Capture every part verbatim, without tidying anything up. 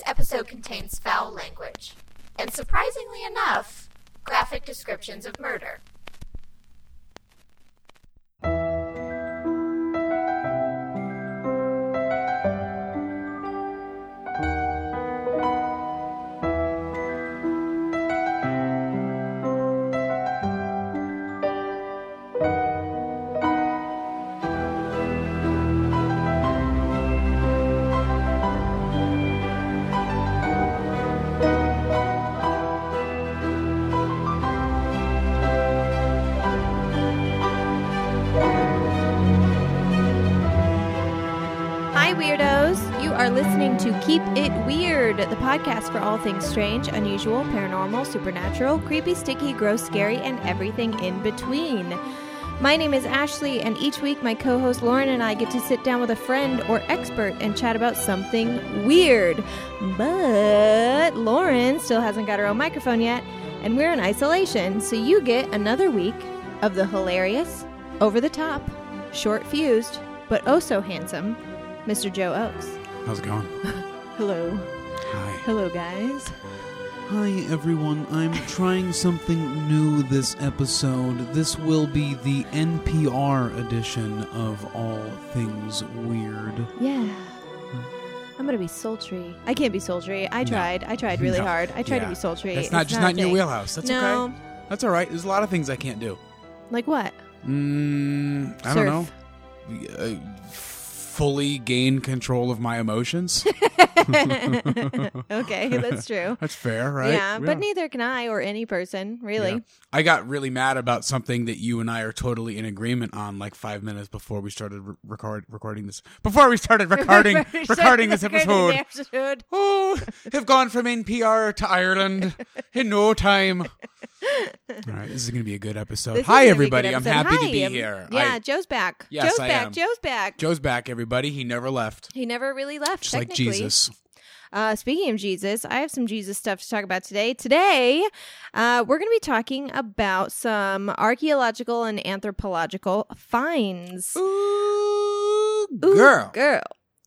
episode contains foul language, and surprisingly enough, graphic descriptions of murder. To Keep It Weird, the podcast for all things strange, unusual, paranormal, supernatural, creepy, sticky, gross, scary, and everything in between. My name is Ashley, and each week my co-host Lauren and I get to sit down with a friend or expert and chat about something weird. But Lauren still hasn't got her own microphone yet, and we're in isolation, so you get another week of the hilarious, over-the-top, short-fused, but oh so handsome, Mister Joe Oakes. How's it going? Hello. Hi. Hello, guys. Hi, everyone. I'm trying something new this episode. This will be the N P R edition of All Things Weird. Yeah. I'm going to be sultry. I can't be sultry. I tried. No. I tried really no. hard. I tried yeah. to be sultry. That's not it's just not, not in your wheelhouse. That's no. okay. That's all right. There's a lot of things I can't do. Like what? Mm, I Surf. don't know. Uh, fully gain control of my emotions. Okay, that's true. That's fair, right? Yeah, yeah, but neither can I or any person, really. Yeah. I got really mad about something that you and I are totally in agreement on like five minutes before we started re- record recording this. Before we started recording recording this episode. episode. Oh, have gone from N P R to Ireland in no time. All right, this is going to be a good episode. This Hi, everybody. I'm episode. happy Hi, to be I'm, here. Yeah, I, Joe's back. Yes, Joe's I back. am. Joe's back. Joe's back, everybody. He never left. He never really left, Just like technically. Jesus. Uh, speaking of Jesus, I have some Jesus stuff to talk about today. Today, uh, we're going to be talking about some archaeological and anthropological finds. Ooh, Ooh, girl. girl.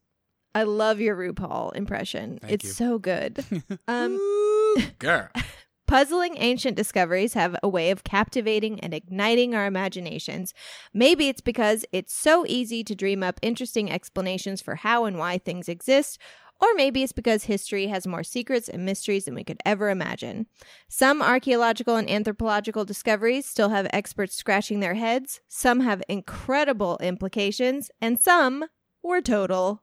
I love your RuPaul impression. Thank it's you. so good. Um, Ooh, girl. Puzzling ancient discoveries have a way of captivating and igniting our imaginations. Maybe it's because it's so easy to dream up interesting explanations for how and why things exist, or maybe it's because history has more secrets and mysteries than we could ever imagine. Some archaeological and anthropological discoveries still have experts scratching their heads, some have incredible implications, and some were total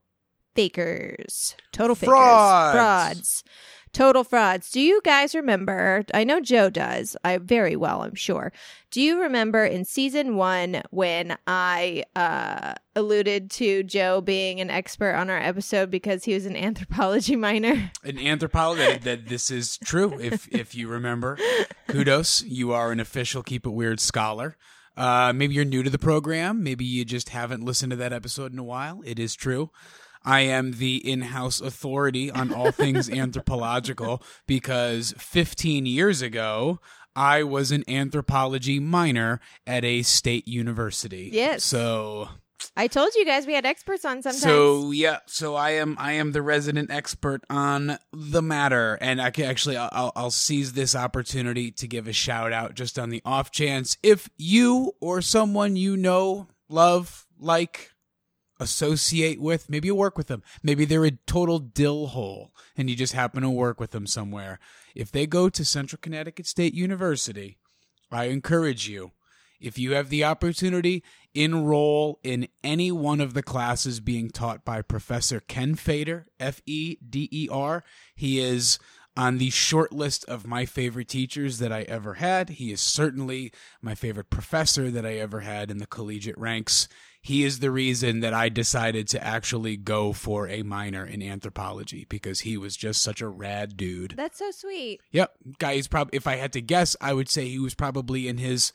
fakers. Total fakers. Frauds. Frauds. Total frauds. Do you guys remember, I know Joe does, I very well, I'm sure. Do you remember in season one when I uh, alluded to Joe being an expert on our episode because he was an anthropology minor? An anthropologist, that this is true, if if you remember. Kudos, you are an official Keep It Weird scholar. Uh, maybe you're new to the program. Maybe you just haven't listened to that episode in a while. It is true. I am the in-house authority on all things anthropological because fifteen years ago, I was an anthropology minor at a state university. Yes. So I told you guys we had experts on sometimes. So yeah, so I am I am the resident expert on the matter, and I can actually I'll I'll seize this opportunity to give a shout out just on the off chance if you or someone you know, love, like, associate with, maybe you work with them, maybe they're a total dill hole and you just happen to work with them somewhere. If they go to Central Connecticut State University, I encourage you, if you have the opportunity, enroll in any one of the classes being taught by Professor Ken Feder, F E D E R. He is on the short list of my favorite teachers that I ever had. He is certainly my favorite professor that I ever had in the collegiate ranks. He is the reason that I decided to actually go for a minor in anthropology because he was just such a rad dude. That's so sweet. Yep. Guy is probably, if I had to guess, I would say he was probably in his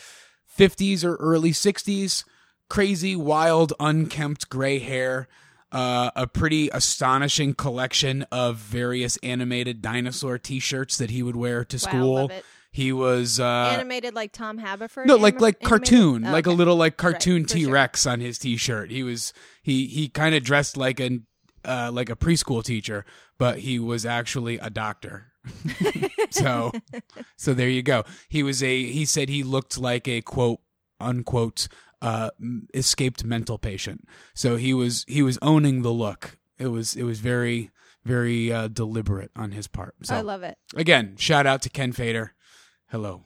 fifties or early sixties. Crazy, wild, unkempt gray hair. Uh, a pretty astonishing collection of various animated dinosaur t-shirts that he would wear to school. Wow, love it. He was uh, animated like Tom Haverford. No, like anim- like animated? cartoon, Oh, like okay. a little like cartoon Right, for sure. T-Rex on his T-shirt. He was he he kind of dressed like an uh, like a preschool teacher, but he was actually a doctor. so, so there you go. He was a. He said he looked like a quote unquote uh, escaped mental patient. So he was he was owning the look. It was it was very very uh, deliberate on his part. So I love it. Again, shout out to Ken Fader. Hello.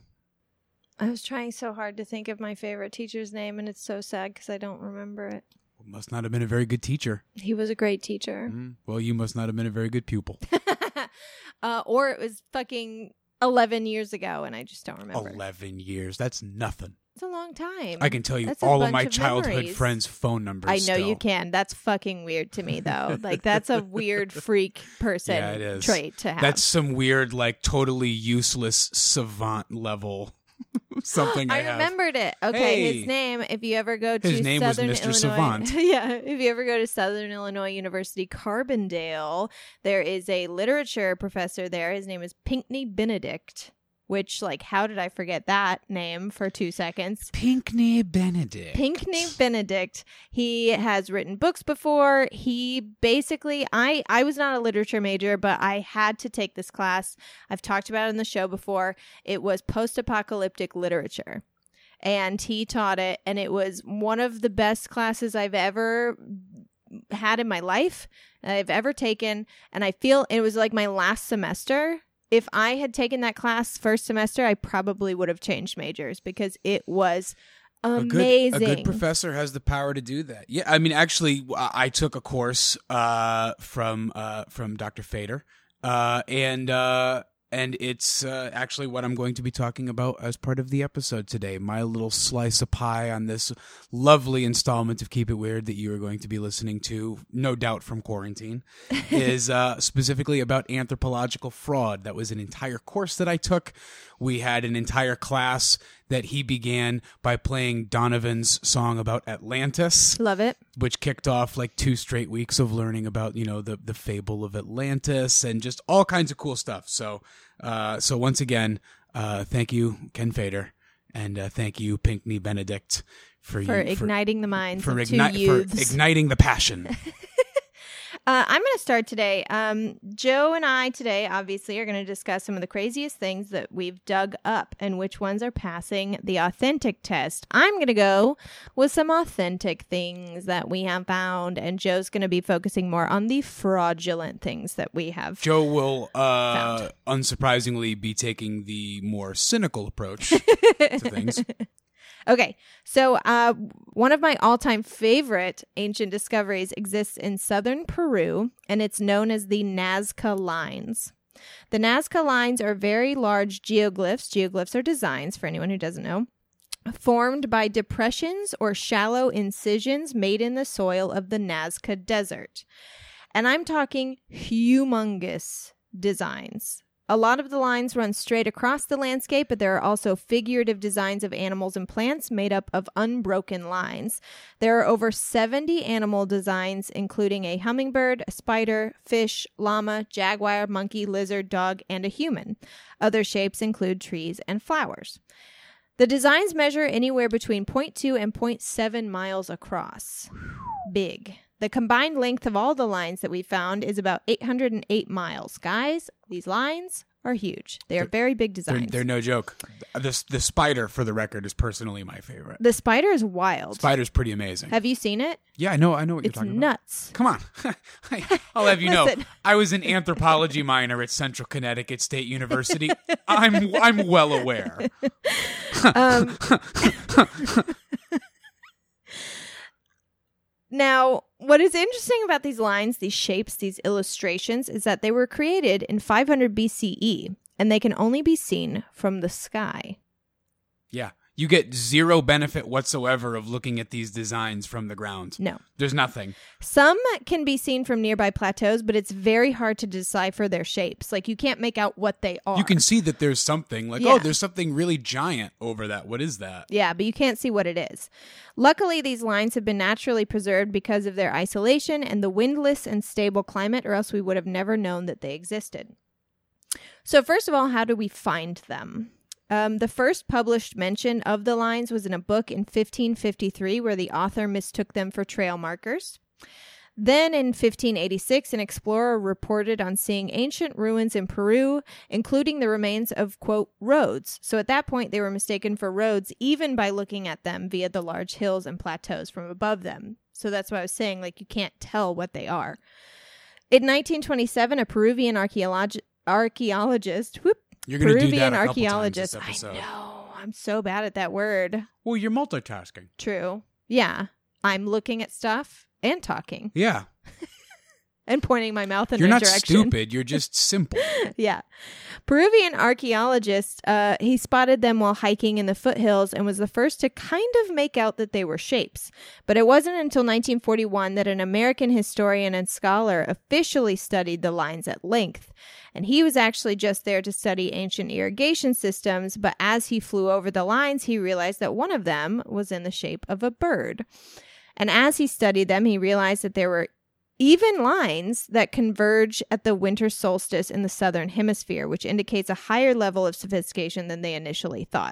I was trying so hard to think of my favorite teacher's name, and it's so sad because I don't remember it. Must not have been a very good teacher. He was a great teacher. Mm-hmm. Well, you must not have been a very good pupil. uh, or it was fucking eleven years ago, and I just don't remember. eleven years. That's nothing. It's a long time. I can tell you That's a all of bunch my of childhood memories. friends' phone numbers. I know still. you can. That's fucking weird to me, though. Like, that's a weird freak person Yeah, it is. trait to have. That's some weird, like, totally useless savant level something I, I have. remembered it. Okay, Hey. his name, if you ever go to His name was Southern Mister Illinois. Savant. Yeah, if you ever go to Southern Illinois University, Carbondale, there is a literature professor there. His name is Pinckney Benedict, which, like, how did I forget that name for two seconds? Pinckney Benedict. Pinckney Benedict. He has written books before. He basically, I, I was not a literature major, but I had to take this class. I've talked about it in the show before. It was post-apocalyptic literature. And he taught it, and it was one of the best classes I've ever had in my life, I've ever taken. And I feel it was like my last semester. If I had taken that class first semester, I probably would have changed majors because it was amazing. A good, a good professor has the power to do that. Yeah, I mean, actually, I I took a course uh, from uh, from Doctor Fader, uh, and uh, and it's uh, actually what I'm going to be talking about as part of the episode today. My little slice of pie on this lovely installment of Keep It Weird that you are going to be listening to, no doubt from quarantine, is uh, specifically about anthropological fraud. That was an entire course that I took. We had an entire class that he began by playing Donovan's song about Atlantis. Love it. Which kicked off like two straight weeks of learning about, you know, the, the fable of Atlantis and just all kinds of cool stuff. So, uh, so once again, uh, thank you, Ken Fader, and uh, thank you, Pinckney Benedict, for, For you, igniting the minds for, of igni- two youths. for igniting the passion. Uh, I'm going to start today. Um, Joe and I today, obviously, are going to discuss some of the craziest things that we've dug up and which ones are passing the authentic test. I'm going to go with some authentic things that we have found, and Joe's going to be focusing more on the fraudulent things that we have. Joe will, uh, Found. unsurprisingly, be taking the more cynical approach to things. Okay, so uh, one of my all-time favorite ancient discoveries exists in southern Peru, and it's known as the Nazca Lines. The Nazca Lines are very large geoglyphs. Geoglyphs are designs, for anyone who doesn't know, formed by depressions or shallow incisions made in the soil of the Nazca Desert. And I'm talking humongous designs. A lot of the lines run straight across the landscape, but there are also figurative designs of animals and plants made up of unbroken lines. There are over seventy animal designs, including a hummingbird, a spider, fish, llama, jaguar, monkey, lizard, dog, and a human. Other shapes include trees and flowers. The designs measure anywhere between zero point two and zero point seven miles across. Big. The combined length of all the lines that we found is about eight hundred eight miles. Guys, these lines are huge. They are very big They're, designs. they're no joke. The, the spider, for the record, is personally my favorite. The spider is wild. Spider's pretty amazing. Have you seen it? Yeah, I know. I know what you're It's talking about. nuts. Come on. I'll have you know, Listen. I was an anthropology minor at Central Connecticut State University. I'm I'm well aware. Um, now, what is interesting about these lines, these shapes, these illustrations, is that they were created in five hundred B C E, and they can only be seen from the sky. Yeah. You get zero benefit whatsoever of looking at these designs from the ground. No. There's nothing. Some can be seen from nearby plateaus, but it's very hard to decipher their shapes. Like, you can't make out what they are. You can see that there's something like, Yeah. oh, there's something really giant over that. What is that? Yeah, but you can't see what it is. Luckily, these lines have been naturally preserved because of their isolation and the windless and stable climate, or else we would have never known that they existed. So first of all, how do we find them? Um, the first published mention of the lines was in a book in fifteen fifty-three where the author mistook them for trail markers. Then in fifteen eighty-six, an explorer reported on seeing ancient ruins in Peru, including the remains of, quote, roads. So at that point, they were mistaken for roads, even by looking at them via the large hills and plateaus from above them. So that's why I was saying, like, you can't tell what they are. In nineteen twenty-seven, a Peruvian archeolog- archaeologist, whoop, You're going to do Peruvian that a couple archaeologist, times this episode. I know, I'm so bad at that word. Well, you're multitasking. True. Yeah, I'm looking at stuff and talking. Yeah. And pointing my mouth in You're a not direction. stupid. You're just simple. Yeah. Peruvian archaeologist, uh, he spotted them while hiking in the foothills and was the first to kind of make out that they were shapes. But it wasn't until nineteen forty-one that an American historian and scholar officially studied the lines at length. And he was actually just there to study ancient irrigation systems, but as he flew over the lines, he realized that one of them was in the shape of a bird. And as he studied them, he realized that there were even lines that converge at the winter solstice in the southern hemisphere, which indicates a higher level of sophistication than they initially thought.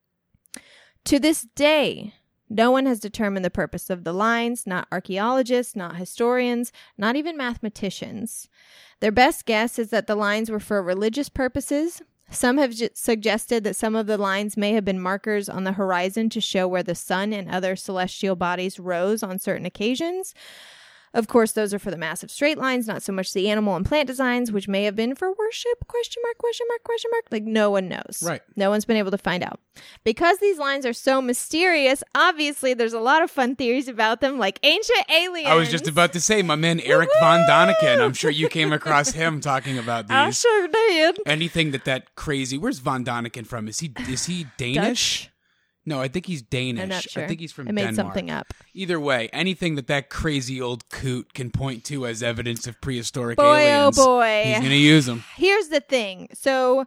To this day, no one has determined the purpose of the lines, not archaeologists, not historians, not even mathematicians. Their best guess is that the lines were for religious purposes. Some have j- suggested that some of the lines may have been markers on the horizon to show where the sun and other celestial bodies rose on certain occasions. Of course, those are for the massive straight lines, not so much the animal and plant designs, which may have been for worship, question mark, question mark, question mark. Like, no one knows. Right. No one's been able to find out. Because these lines are so mysterious, obviously, there's a lot of fun theories about them, like ancient aliens. I was just about to say, my man Eric Von Daniken. I'm sure you came across him talking about these. I sure did. Anything that that crazy... Where's Von Daniken from? Is he is he Danish? Dutch? No, I think he's Danish. I'm not sure. I think he's from I made Denmark. something up. Either way, anything that that crazy old coot can point to as evidence of prehistoric Boy, aliens, oh boy. he's going to use them. Here's the thing. So,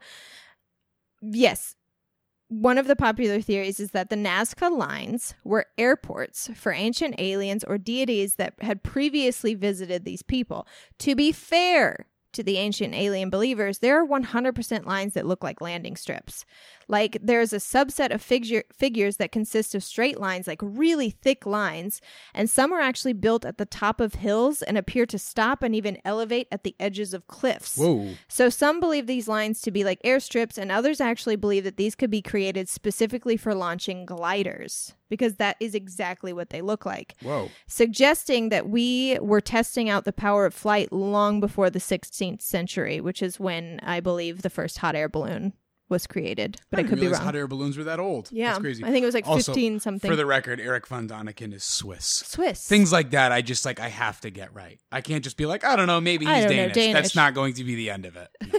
yes, one of the popular theories is that the Nazca lines were airports for ancient aliens or deities that had previously visited these people. To be fair to the ancient alien believers, there are one hundred percent lines that look like landing strips. Like, there's a subset of figure, figures that consist of straight lines, like really thick lines, and some are actually built at the top of hills and appear to stop and even elevate at the edges of cliffs. Whoa. So some believe these lines to be like airstrips, and others actually believe that these could be created specifically for launching gliders, because that is exactly what they look like. Whoa. Suggesting that we were testing out the power of flight long before the sixteenth century, which is when I believe the first hot air balloon was created, but I I, didn't could be realize wrong. hot air balloons were that old. Yeah, That's crazy. I think it was like Also, fifteen something. For the record, Eric Von Daniken is Swiss. Swiss. Things like that, I just like I have to get right. I can't just be like, I don't know, maybe I he's don't know, Danish. Danish. That's not going to be the end of it. No.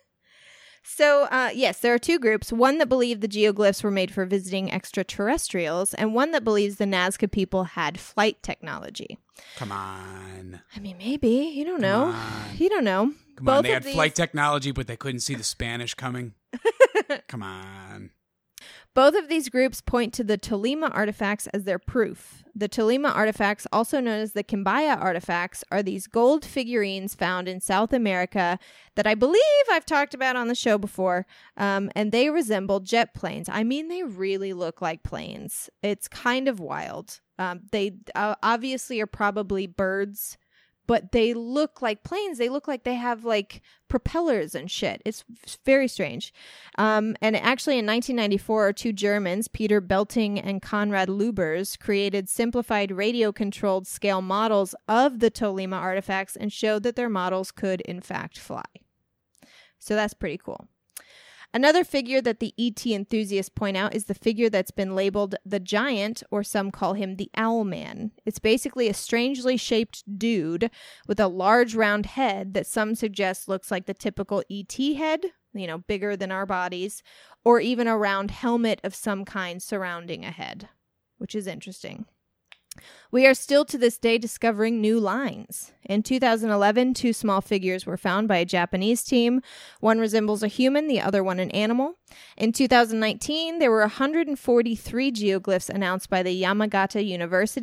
So, uh, yes, there are two groups. One that believe the geoglyphs were made for visiting extraterrestrials, and one that believes the Nazca people had flight technology. Come on. I mean, maybe. You don't know. on. You don't know. Come Both on, they of had these- flight technology, but they couldn't see the Spanish coming. Come on. Both of these groups point to the Tolima artifacts as their proof. The Tolima artifacts, also known as the Quimbaya artifacts, are these gold figurines found in South America that I believe I've talked about on the show before, um, and they resemble jet planes. I mean, they really look like planes. It's kind of wild. Um, they uh, obviously are probably birds, but they look like planes. They look like they have like propellers and shit. It's very strange. Um, and actually in nineteen ninety-four, two Germans, Peter Belting and Konrad Lubers, created simplified radio-controlled scale models of the Tolima artifacts and showed that their models could in fact fly. So that's pretty cool. Another figure that the E T enthusiasts point out is the figure that's been labeled the Giant, or some call him the Owlman. It's basically a strangely shaped dude with a large round head that some suggest looks like the typical E T head, you know, bigger than our bodies, or even a round helmet of some kind surrounding a head, which is interesting. We are still to this day discovering new lines. In two thousand eleven, two small figures were found by a Japanese team. One resembles a human, the other one an animal. In two thousand nineteen, there were one hundred forty-three geoglyphs announced by the Yamagata University.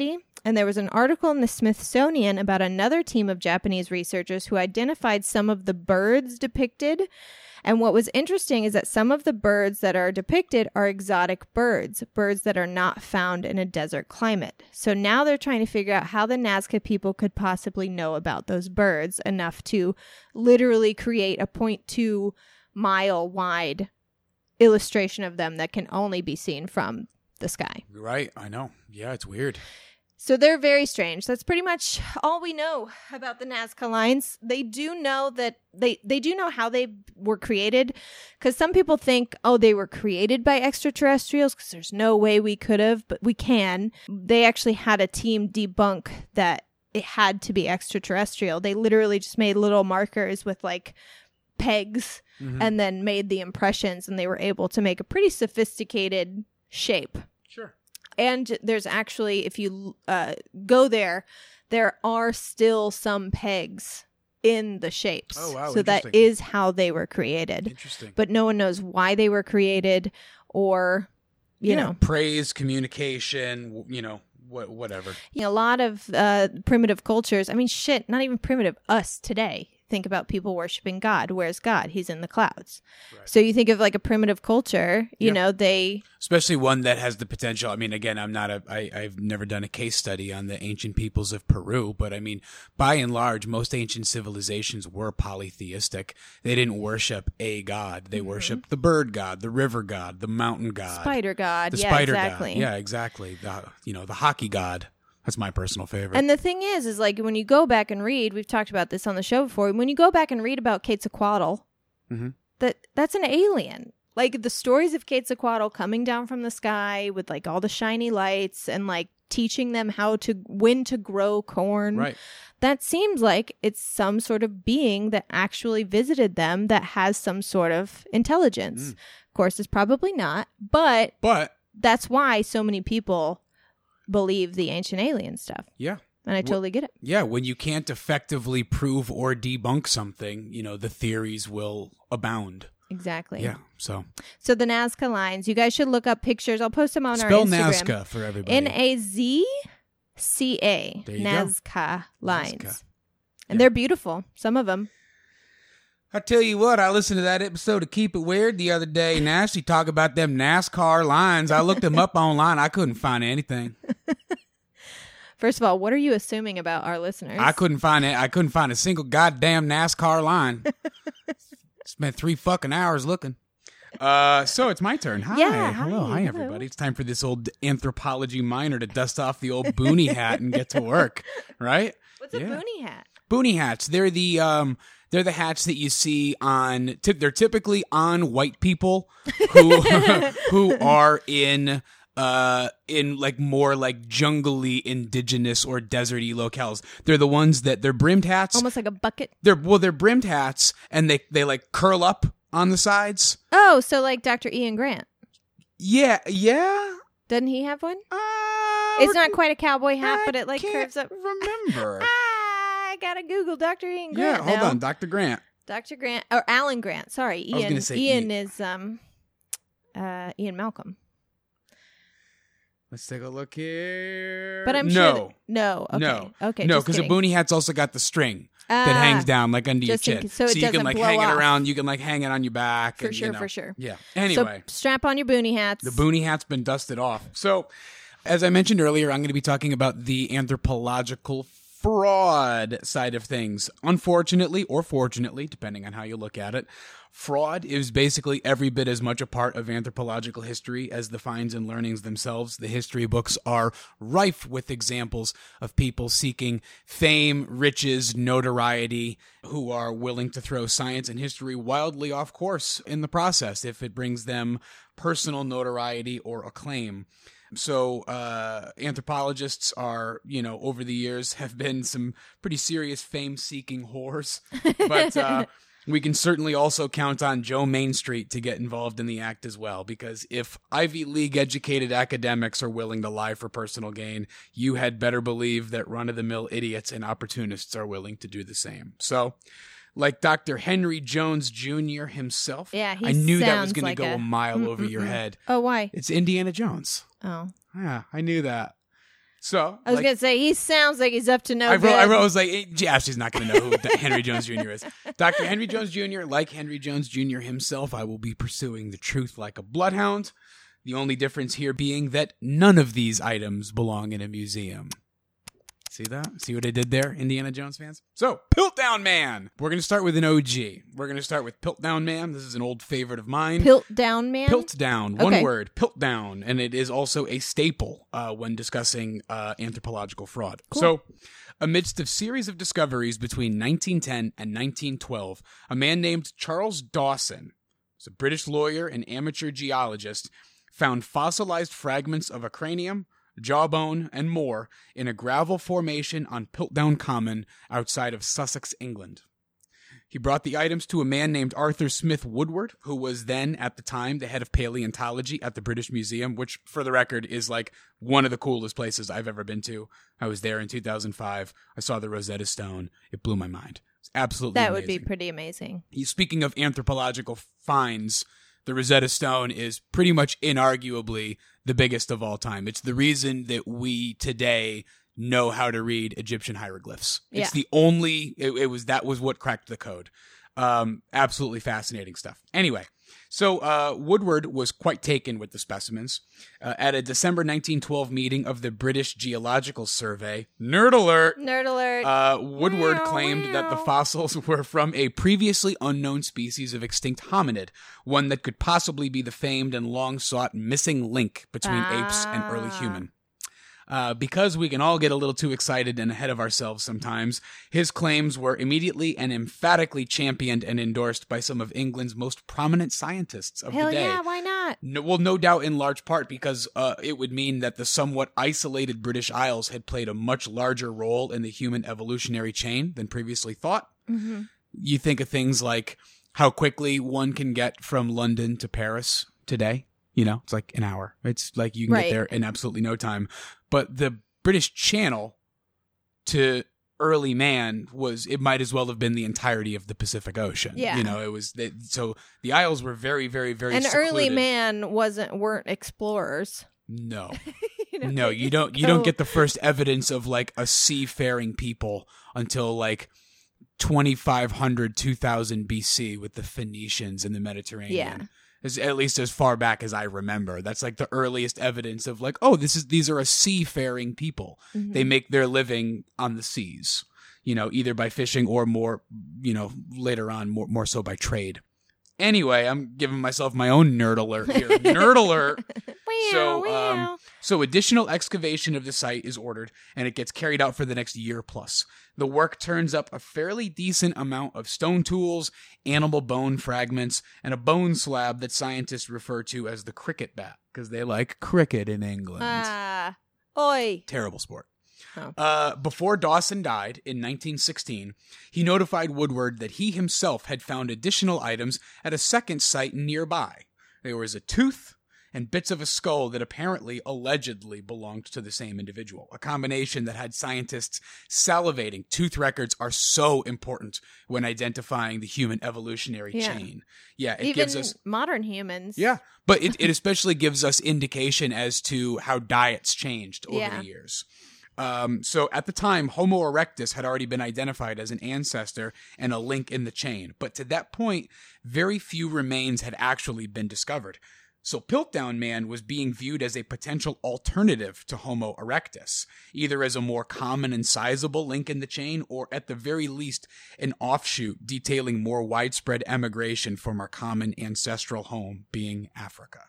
And there was an article in the Smithsonian about another team of Japanese researchers who identified some of the birds depicted. And what was interesting is that some of the birds that are depicted are exotic birds, birds that are not found in a desert climate. So now they're trying to figure out how the Nazca people could possibly know about those birds enough to literally create a zero point two mile wide illustration of them that can only be seen from the sky. Right. I know. Yeah, it's weird. So they're very strange. That's pretty much all we know about the Nazca lines. They do know that they, they do know how they were created, because some people think, oh, they were created by extraterrestrials because there's no way we could have, but we can. They actually had a team debunk that it had to be extraterrestrial. They literally just made little markers with like pegs mm-hmm. and then made the impressions, and they were able to make a pretty sophisticated shape. Sure. And there's actually, if you uh, go there, there are still some pegs in the shapes. Oh, wow. So that is how they were created. Interesting. But no one knows why they were created or, you yeah, know. Praise, communication, you know, wh- whatever. You know, a lot of uh, primitive cultures, I mean, shit, not even primitive, us today. Think about people worshiping God. Where's God? He's in the clouds. Right. So you think of like a primitive culture, you yeah. know, they... Especially one that has the potential. I mean, again, I'm not a... I, I've never done a case study on the ancient peoples of Peru, but I mean, by and large, most ancient civilizations were polytheistic. They didn't worship a god. They mm-hmm. worshiped the bird god, the river god, the mountain god. Spider god. The yeah, spider exactly. god. Yeah, exactly. The, you know, the hockey god. That's my personal favorite. And the thing is, is like when you go back and read, we've talked about this on the show before, when you go back and read about Quetzalcoatl, mm-hmm. that that's an alien. Like the stories of Quetzalcoatl coming down from the sky with like all the shiny lights and like teaching them how to, when to grow corn. Right. That seems like it's some sort of being that actually visited them that has some sort of intelligence. Mm. Of course, it's probably not, but, but that's why so many people believe the ancient alien stuff. Yeah. And I totally get it. Yeah, when you can't effectively prove or debunk something, you know, the theories will abound. Exactly. Yeah, so. So the Nazca lines, you guys should look up pictures. I'll post them on Spell our Instagram. Nazca for everybody. N A Z C A. There you Nazca go. lines. Nazca. And yeah. they're beautiful, some of them. I tell you what, I listened to that episode of Keep It Weird the other day. Nasty talk about them NASCAR lines. I looked them up online. I couldn't find anything. First of all, what are you assuming about our listeners? I couldn't find it. I couldn't find a single goddamn NASCAR line. Spent three fucking hours looking. Uh, so it's my turn. Hi. Yeah, hello. hi, Hi, hello. everybody. It's time for this old anthropology minor to dust off the old boonie hat and get to work. Right? What's a yeah. boonie hat? Boonie hats. They're the um they're the hats that you see on t- they're typically on white people who who are in uh in like more like jungly indigenous or deserty locales. They're the ones that they're brimmed hats. Almost like a bucket. They're well they're brimmed hats and they they like curl up on the sides. Oh, so like Doctor Ian Grant. Yeah, yeah. Doesn't he have one? Uh, it's not quite a cowboy hat, I but it like can't curves up. Remember. I gotta Google Doctor Ian Grant. Yeah, hold now. on, Doctor Grant. Doctor Grant or Alan Grant. Sorry, Ian. I was gonna say Ian Ian. is um uh Ian Malcolm. Let's take a look here. But I'm no. sure that, no. Okay. No. Okay. No, because because a boonie hat's also got the string ah, that hangs down like under your just in chin, case- so it you can doesn't like blow hang off. it around. You can like hang it on your back. For and, sure, you know. for sure. Yeah. Anyway, so strap on your boonie hats. the boonie hat's been dusted off. So, as I mentioned earlier, I'm going to be talking about the anthropological fraud side of things. Unfortunately, or fortunately, depending on how you look at it, fraud is basically every bit as much a part of anthropological history as the finds and learnings themselves. The history books are rife with examples of people seeking fame, riches, notoriety, who are willing to throw science and history wildly off course in the process if it brings them personal notoriety or acclaim. So uh, anthropologists are, you know, over the years have been some pretty serious fame-seeking whores. But uh, we can certainly also count on Joe Main Street to get involved in the act as well. Because if Ivy League-educated academics are willing to lie for personal gain, you had better believe that run-of-the-mill idiots and opportunists are willing to do the same. So, like Doctor Henry Jones Junior himself, Yeah, he I knew that was sounds going like to go a- a mile Mm-mm-mm. over your head. Oh, why? It's Indiana Jones. Oh. Yeah, I knew that. So I was like, going to say, he sounds like he's up to no I good. wrote, I wrote, I was like, eh, yeah, she's not going to know who Henry Jones Junior is. Doctor Henry Jones Junior, like Henry Jones Junior himself, I will be pursuing the truth like a bloodhound. The only difference here being that none of these items belong in a museum. See that? See what I did there, Indiana Jones fans? So, Piltdown Man. We're going to start with an O G. We're going to start with Piltdown Man. This is an old favorite of mine. Piltdown Man? Piltdown. One Okay. word. Piltdown. And it is also a staple uh, when discussing uh, anthropological fraud. Cool. So, amidst a series of discoveries between nineteen ten and nineteen twelve, a man named Charles Dawson, who's a British lawyer and amateur geologist, found fossilized fragments of a cranium, jawbone, and more in a gravel formation on Piltdown Common outside of Sussex, England. He brought the items to a man named Arthur Smith Woodward, who was then, at the time, the head of paleontology at the British Museum, which, for the record, is like one of the coolest places I've ever been to. I was there in two thousand five. I saw the Rosetta Stone. It blew my mind. It's absolutely That amazing. would be pretty amazing. He- Speaking of anthropological finds, the Rosetta Stone is pretty much inarguably the biggest of all time. It's the reason that we today know how to read Egyptian hieroglyphs. It's Yeah. the only, it, it was, that was what cracked the code. Um, absolutely fascinating stuff. Anyway, so uh, Woodward was quite taken with the specimens. Uh, at a December nineteen twelve meeting of the British Geological Survey, nerd alert, Nerd alert. uh, Woodward Meow, claimed that the meow. fossils were from a previously unknown species of extinct hominid, one that could possibly be the famed and long-sought missing link between apes and early Ah. human. Uh, because we can all get a little too excited and ahead of ourselves sometimes, his claims were immediately and emphatically championed and endorsed by some of England's most prominent scientists of Hell the day. yeah, why not? No, well, no doubt in large part because uh, it would mean that the somewhat isolated British Isles had played a much larger role in the human evolutionary chain than previously thought. Mm-hmm. You think of things like how quickly one can get from London to Paris today. You know, it's like an hour. It's like you can Right. get there in absolutely no time. But the British Channel to early man was, it might as well have been the entirety of the Pacific Ocean. Yeah. You know, it was, it, so the Isles were very, very, very And secluded. early man wasn't weren't explorers. No. You know, No, they you don't. You go- don't get the first evidence of like a seafaring people until like twenty-five hundred, two thousand B C with the Phoenicians in the Mediterranean. Yeah. As, at least as far back as I remember. That's like the earliest evidence of like, oh, this is these are a seafaring people. Mhm. They make their living on the seas, you know, either by fishing or more, you know, later on more more so by trade. Anyway, I'm giving myself my own nerd alert here. Nerd alert. So, um, Meow. so additional excavation of the site is ordered, and it gets carried out for the next year plus. The work turns up a fairly decent amount of stone tools, animal bone fragments, and a bone slab that scientists refer to as the cricket bat, because they like cricket in England. Ah, oi. Terrible sport. Oh. Uh, before Dawson died in nineteen sixteen, he notified Woodward that he himself had found additional items at a second site nearby. There was a tooth and bits of a skull that apparently, allegedly, belonged to the same individual. A combination that had scientists salivating. Tooth records are so important when identifying the human evolutionary Yeah. chain. Yeah, it Even gives us... modern humans. Yeah, but it, it especially gives us indication as to how diets changed over Yeah. the years. Um, so at the time, Homo erectus had already been identified as an ancestor and a link in the chain. But to that point, very few remains had actually been discovered. So Piltdown Man was being viewed as a potential alternative to Homo erectus, either as a more common and sizable link in the chain, or at the very least, an offshoot detailing more widespread emigration from our common ancestral home, being Africa.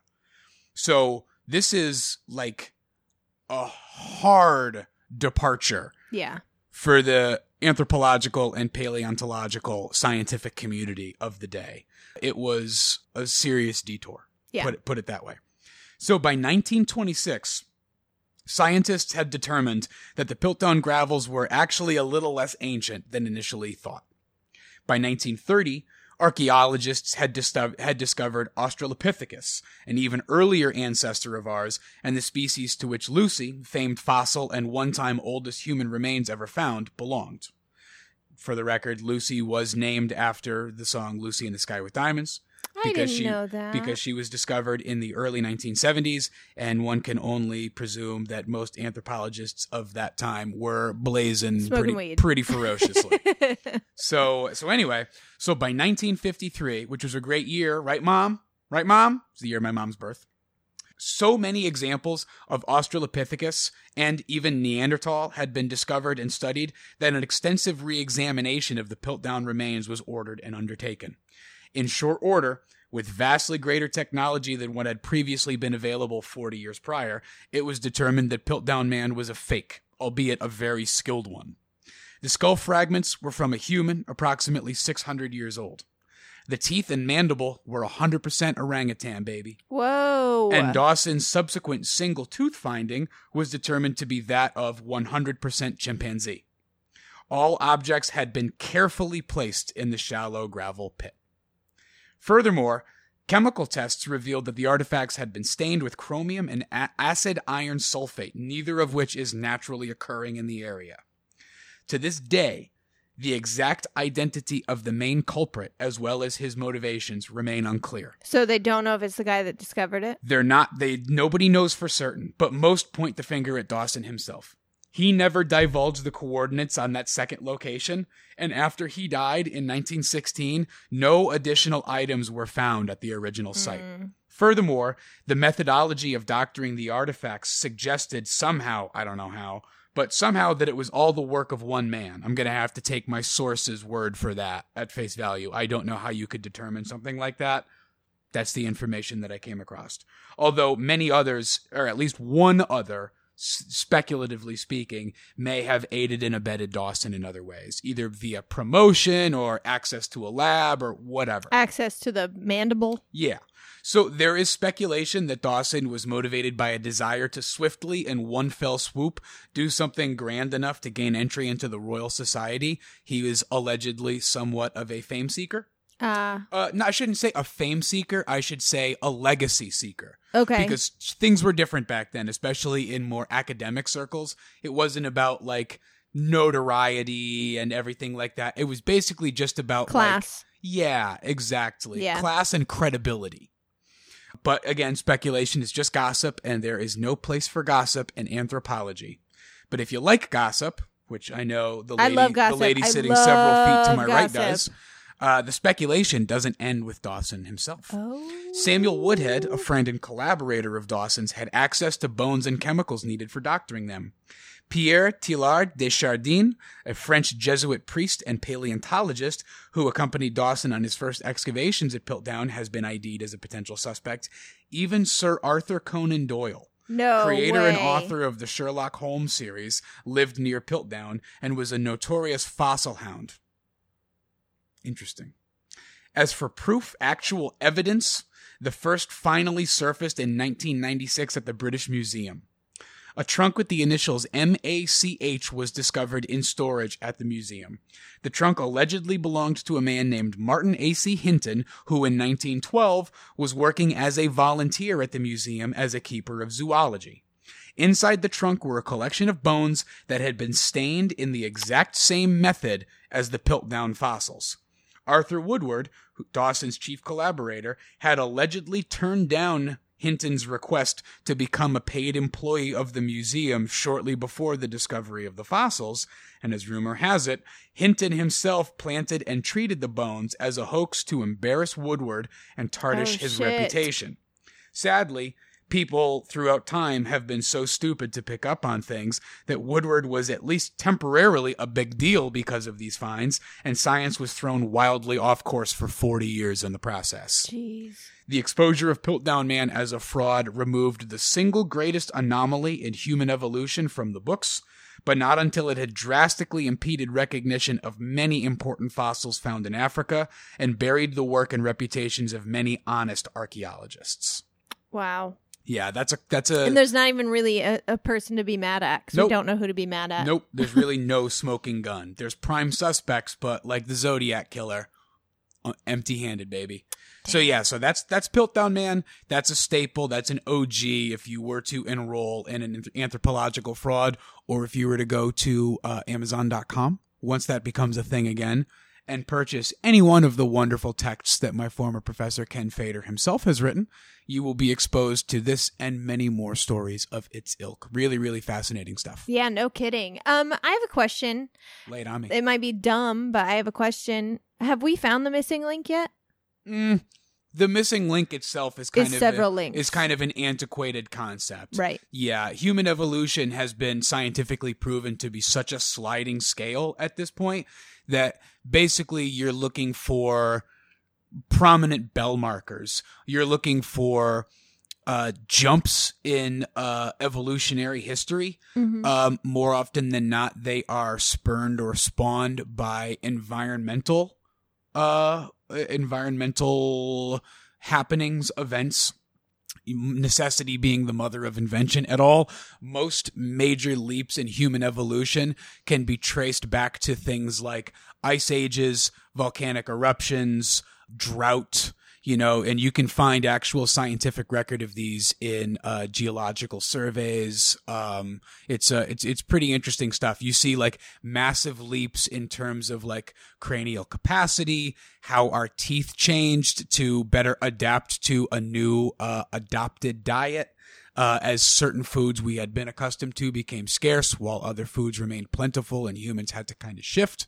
So this is like a hard departure Yeah. for the anthropological and paleontological scientific community of the day. It was a serious detour. Yeah. Put it, put it that way. So by nineteen twenty-six, scientists had determined that the Piltdown gravels were actually a little less ancient than initially thought. By nineteen thirty, archaeologists had, dis- had discovered Australopithecus, an even earlier ancestor of ours, and the species to which Lucy, famed fossil and one-time oldest human remains ever found, belonged. For the record, Lucy was named after the song Lucy in the Sky with Diamonds. I because didn't she know that. because she was discovered in the early nineteen seventies, and one can only presume that most anthropologists of that time were blazing Smoking pretty, weed. pretty ferociously. so so anyway, so by nineteen fifty-three, which was a great year, right, Mom? Right, Mom? It's the year of my mom's birth. So many examples of Australopithecus and even Neanderthal had been discovered and studied that an extensive re-examination of the Piltdown remains was ordered and undertaken. In short order, with vastly greater technology than what had previously been available forty years prior, it was determined that Piltdown Man was a fake, albeit a very skilled one. The skull fragments were from a human approximately six hundred years old. The teeth and mandible were one hundred percent orangutan, baby. Whoa. And Dawson's subsequent single tooth finding was determined to be that of one hundred percent chimpanzee. All objects had been carefully placed in the shallow gravel pit. Furthermore, chemical tests revealed that the artifacts had been stained with chromium and a- acid iron sulfate, neither of which is naturally occurring in the area. To this day, the exact identity of the main culprit, as well as his motivations, remain unclear. So they don't know if it's the guy that discovered it? They're not, they, nobody knows for certain, but most point the finger at Dawson himself. He never divulged the coordinates on that second location, and after he died in nineteen sixteen, no additional items were found at the original site. Mm. Furthermore, the methodology of doctoring the artifacts suggested somehow, I don't know how, but somehow that it was all the work of one man. I'm going to have to take my source's word for that at face value. I don't know how you could determine something like that. That's the information that I came across. Although many others, or at least one other, s- speculatively speaking, may have aided and abetted Dawson in other ways, either via promotion or access to a lab or whatever. Access to the mandible? Yeah. So there is speculation that Dawson was motivated by a desire to swiftly, in one fell swoop, do something grand enough to gain entry into the Royal Society. He was allegedly somewhat of a fame seeker. Uh, Uh, no, I shouldn't say a fame seeker. I should say a legacy seeker. okay. Because things were different back then, especially in more academic circles. It wasn't about, like, notoriety and everything like that. It was basically just about, Class. Like, yeah, exactly. Yeah. Class and credibility. But again, speculation is just gossip, and there is no place for gossip in anthropology. But if you like gossip, which I know the I lady, love gossip. the lady I sitting several feet to love my right gossip. does, uh, the speculation doesn't end with Dawson himself. Oh. Samuel Woodhead, a friend and collaborator of Dawson's, had access to bones and chemicals needed for doctoring them. Pierre Tillard Deschardins, a French Jesuit priest and paleontologist who accompanied Dawson on his first excavations at Piltdown, has been I D'd as a potential suspect. Even Sir Arthur Conan Doyle, No creator way. and author of the Sherlock Holmes series, lived near Piltdown and was a notorious fossil hound. Interesting. As for proof, actual evidence, the first finally surfaced in nineteen ninety-six at the British Museum. A trunk with the initials M A C H was discovered in storage at the museum. The trunk allegedly belonged to a man named Martin A C Hinton, who in nineteen twelve was working as a volunteer at the museum as a keeper of zoology. Inside the trunk were a collection of bones that had been stained in the exact same method as the Piltdown fossils. Arthur Woodward, Dawson's chief collaborator, had allegedly turned down Hinton's request to become a paid employee of the museum shortly before the discovery of the fossils, and as rumor has it, Hinton himself planted and treated the bones as a hoax to embarrass Woodward and tarnish Oh, his shit. reputation. Sadly, people throughout time have been so stupid to pick up on things that Woodward was at least temporarily a big deal because of these finds, and science was thrown wildly off course for forty years in the process. Jeez. The exposure of Piltdown Man as a fraud removed the single greatest anomaly in human evolution from the books, but not until it had drastically impeded recognition of many important fossils found in Africa and buried the work and reputations of many honest archaeologists. Wow. Yeah, that's a that's a And there's not even really a, a person to be mad at, because Nope. we don't know who to be mad at. nope. There's really no smoking gun. There's prime suspects, but like the Zodiac killer, uh, empty-handed, baby. So yeah, so that's that's Piltdown Man. That's a staple. That's an O G if you were to enroll in an anthropological fraud, or if you were to go to uh, Amazon dot com once that becomes a thing again and purchase any one of the wonderful texts that my former professor Ken Fader himself has written, you will be exposed to this and many more stories of its ilk. Really, really fascinating stuff. Yeah, no kidding. Um, I have a question. Lay it on me. It might be dumb, but I have a question. Have we found the missing link yet? Mm, the missing link itself is kind It's of several a, links. is kind of an antiquated concept. Right. Yeah, human evolution has been scientifically proven to be such a sliding scale at this point that basically you're looking for prominent bell markers. You're looking for uh, jumps in uh, evolutionary history. Mm-hmm. Um, more often than not, they are spurned or spawned by environmental, uh, environmental happenings, events. Necessity being the mother of invention at all. Most major leaps in human evolution can be traced back to things like ice ages, volcanic eruptions, drought, you know, and you can find actual scientific record of these in uh, geological surveys. Um, it's uh, it's it's pretty interesting stuff. You see like massive leaps in terms of like cranial capacity, how our teeth changed to better adapt to a new uh, adopted diet. Uh, as certain foods we had been accustomed to became scarce, while other foods remained plentiful, and humans had to kind of shift.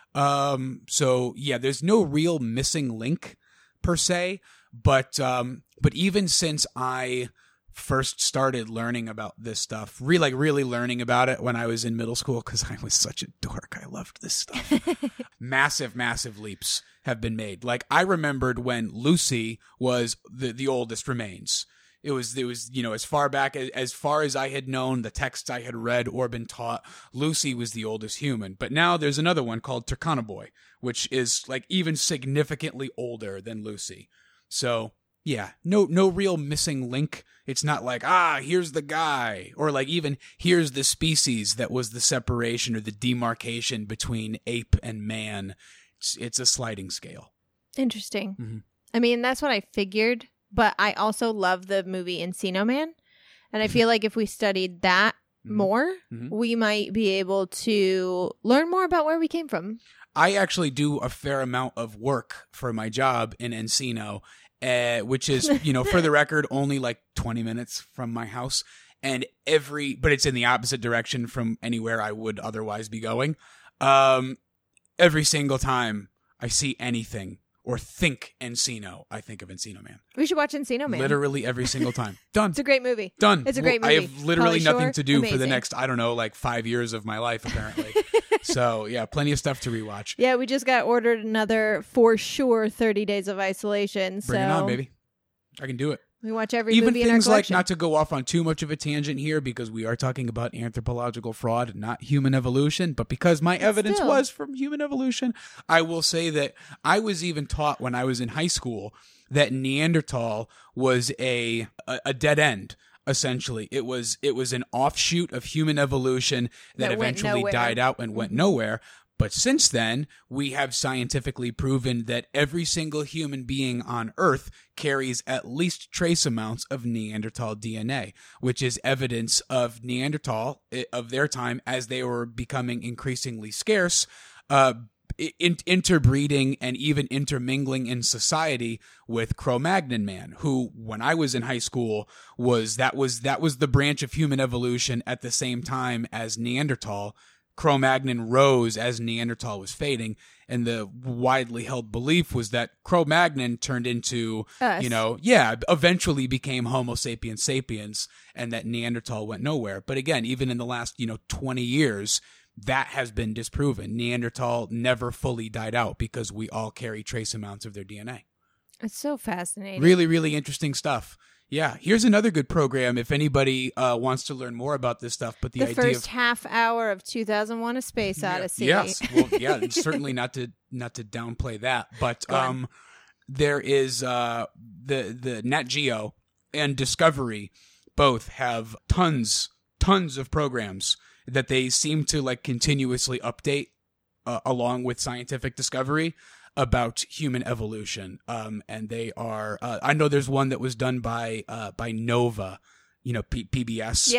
Um, so yeah, there's no real missing link per se, but, um, but even since I first started learning about this stuff, really, like really learning about it when I was in middle school, cause I was such a dork. I loved this stuff. massive, massive leaps have been made. Like I remembered when Lucy was the, the oldest remains. It was, it was, you know, as far back as, as far as I had known, the texts I had read or been taught, Lucy was the oldest human. But now there's another one called Turkana Boy, which is like even significantly older than Lucy. So yeah, no, no real missing link. It's not like, ah, here's the guy, or like even here's the species that was the separation or the demarcation between ape and man. It's, it's a sliding scale. Interesting. Mm-hmm. I mean, that's what I figured. But I also love the movie Encino Man. And I feel like if we studied that Mm-hmm. more, Mhm. we might be able to learn more about where we came from. I actually do a fair amount of work for my job in Encino, uh, which is, you know, for the record, only like twenty minutes from my house. And every, but it's in the opposite direction from anywhere I would otherwise be going. Um, every single time I see anything or think Encino, I think of Encino Man. We should watch Encino Man. Literally every single time. Done. It's a great movie. Done. It's a great I movie. have literally Pauly nothing Shore, to do for the amazing. next, I don't know, like five years of my life, apparently. So, yeah, plenty of stuff to rewatch. Yeah, we just got ordered another, for sure, thirty days of isolation. Bring so it on, baby. I can do it. We watch every Even movie in our things like, collection. not to go off on too much of a tangent here, because we are talking about anthropological fraud, not human evolution, but because my evidence still. was from human evolution, I will say that I was even taught when I was in high school that Neanderthal was a a, a dead end. Essentially, it was it was an offshoot of human evolution that, That went eventually nowhere. died out and went nowhere. But since then, we have scientifically proven that every single human being on Earth carries at least trace amounts of Neanderthal D N A, which is evidence of Neanderthal, of their time, as they were becoming increasingly scarce, uh, in- interbreeding and even intermingling in society with Cro-Magnon man, who, when I was in high school, was that was that was the branch of human evolution at the same time as Neanderthal. Cro-Magnon rose as Neanderthal was fading, and the widely held belief was that Cro-Magnon turned into, Us. you know, yeah, eventually became Homo sapiens sapiens, and that Neanderthal went nowhere. But again, even in the last, you know, twenty years, that has been disproven. Neanderthal never fully died out because we all carry trace amounts of their D N A. It's so fascinating. Really, really interesting stuff. Yeah, here's another good program if anybody uh, wants to learn more about this stuff. But the, The idea first of half hour of two thousand one: A Space Odyssey. yes, well, yeah, it's certainly not to not to downplay that, but Go on. um, there is uh the the Nat Geo and Discovery both have tons tons of programs that they seem to like continuously update uh, along with scientific discovery about human evolution. Um, and they are, uh, I know there's one that was done by, uh, by Nova, you know, P- PBS. Yeah.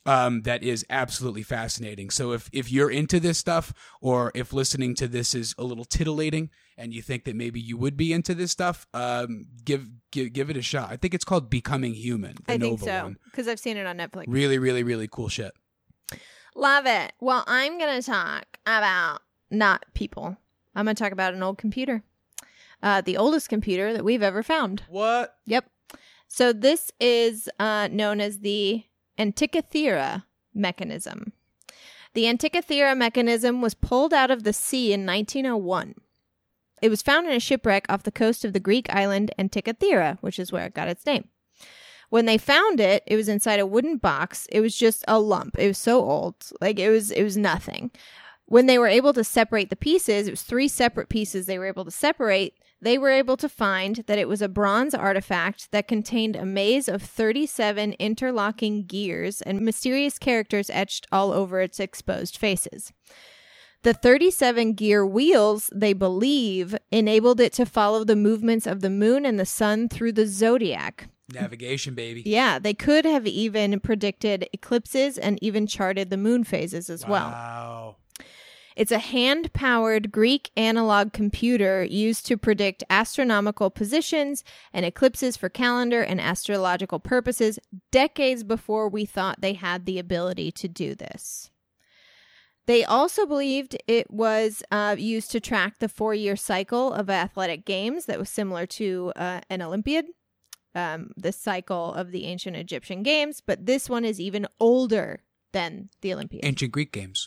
Um, that is absolutely fascinating. So if, if you're into this stuff, or if listening to this is a little titillating and you think that maybe you would be into this stuff, um, give give give it a shot. I think it's called Becoming Human. The I Nova think so, one. because I've seen it on Netflix. Really, really, really cool shit. Love it. Well, I'm going to talk about not people. I'm going to talk about an old computer. Uh, the oldest computer that we've ever found. What? Yep. So this is uh, known as the Antikythera mechanism. The Antikythera mechanism was pulled out of the sea in nineteen oh one. It was found in a shipwreck off the coast of the Greek island Antikythera, which is where it got its name. When they found it, it was inside a wooden box. It was just a lump. It was so old. Like, it was it was nothing. When they were able to separate the pieces, it was three separate pieces they were able to separate. They were able to find that it was a bronze artifact that contained a maze of thirty-seven interlocking gears and mysterious characters etched all over its exposed faces. The thirty-seven gear wheels, they believe, enabled it to follow the movements of the moon and the sun through the zodiac. Navigation, baby. Yeah, they could have even predicted eclipses and even charted the moon phases as well. Wow. It's a hand-powered Greek analog computer used to predict astronomical positions and eclipses for calendar and astrological purposes decades before we thought they had the ability to do this. They also believed it was uh, used to track the four-year cycle of athletic games that was similar to uh, an Olympiad, um, the cycle of the ancient Egyptian games, but this one is even older than the Olympiad. Ancient Greek games.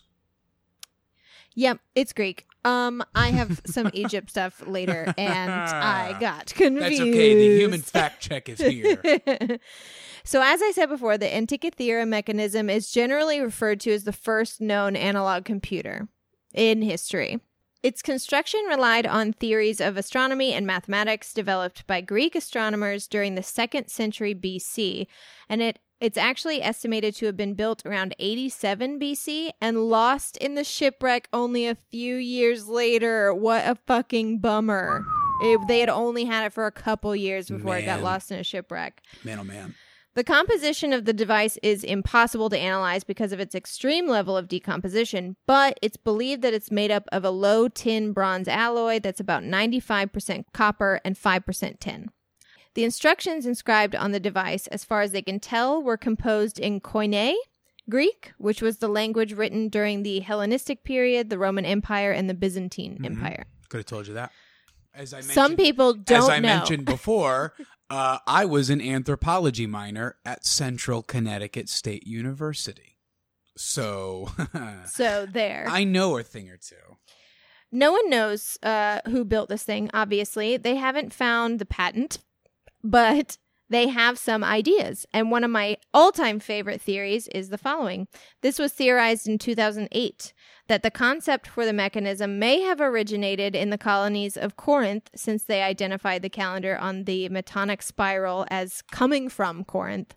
Yep, it's Greek. Um, I have some Egypt stuff later, and I got confused. That's okay. The human fact check is here. So as I said before, the Antikythera mechanism is generally referred to as the first known analog computer in history. Its construction relied on theories of astronomy and mathematics developed by Greek astronomers during the second century B C, and it It's actually estimated to have been built around eighty-seven B C and lost in the shipwreck only a few years later. What a fucking bummer. It, they had only had it for a couple years before Man. it got lost in a shipwreck. Man, oh man. The composition of the device is impossible to analyze because of its extreme level of decomposition, but it's believed that it's made up of a low tin bronze alloy that's about ninety-five percent copper and five percent tin. The instructions inscribed on the device, as far as they can tell, were composed in Koine Greek, which was the language written during the Hellenistic period, the Roman Empire, and the Byzantine Mm-hmm. Empire. Could have told you that. As I mentioned, Some people don't As I know. mentioned before, uh, I was an anthropology minor at Central Connecticut State University. So, So there. I know a thing or two. No one knows uh, who built this thing, obviously. They haven't found the patent, but they have some ideas. And one of my all-time favorite theories is the following. This was theorized in two thousand eight, that the concept for the mechanism may have originated in the colonies of Corinth, since they identified the calendar on the Metonic spiral as coming from Corinth.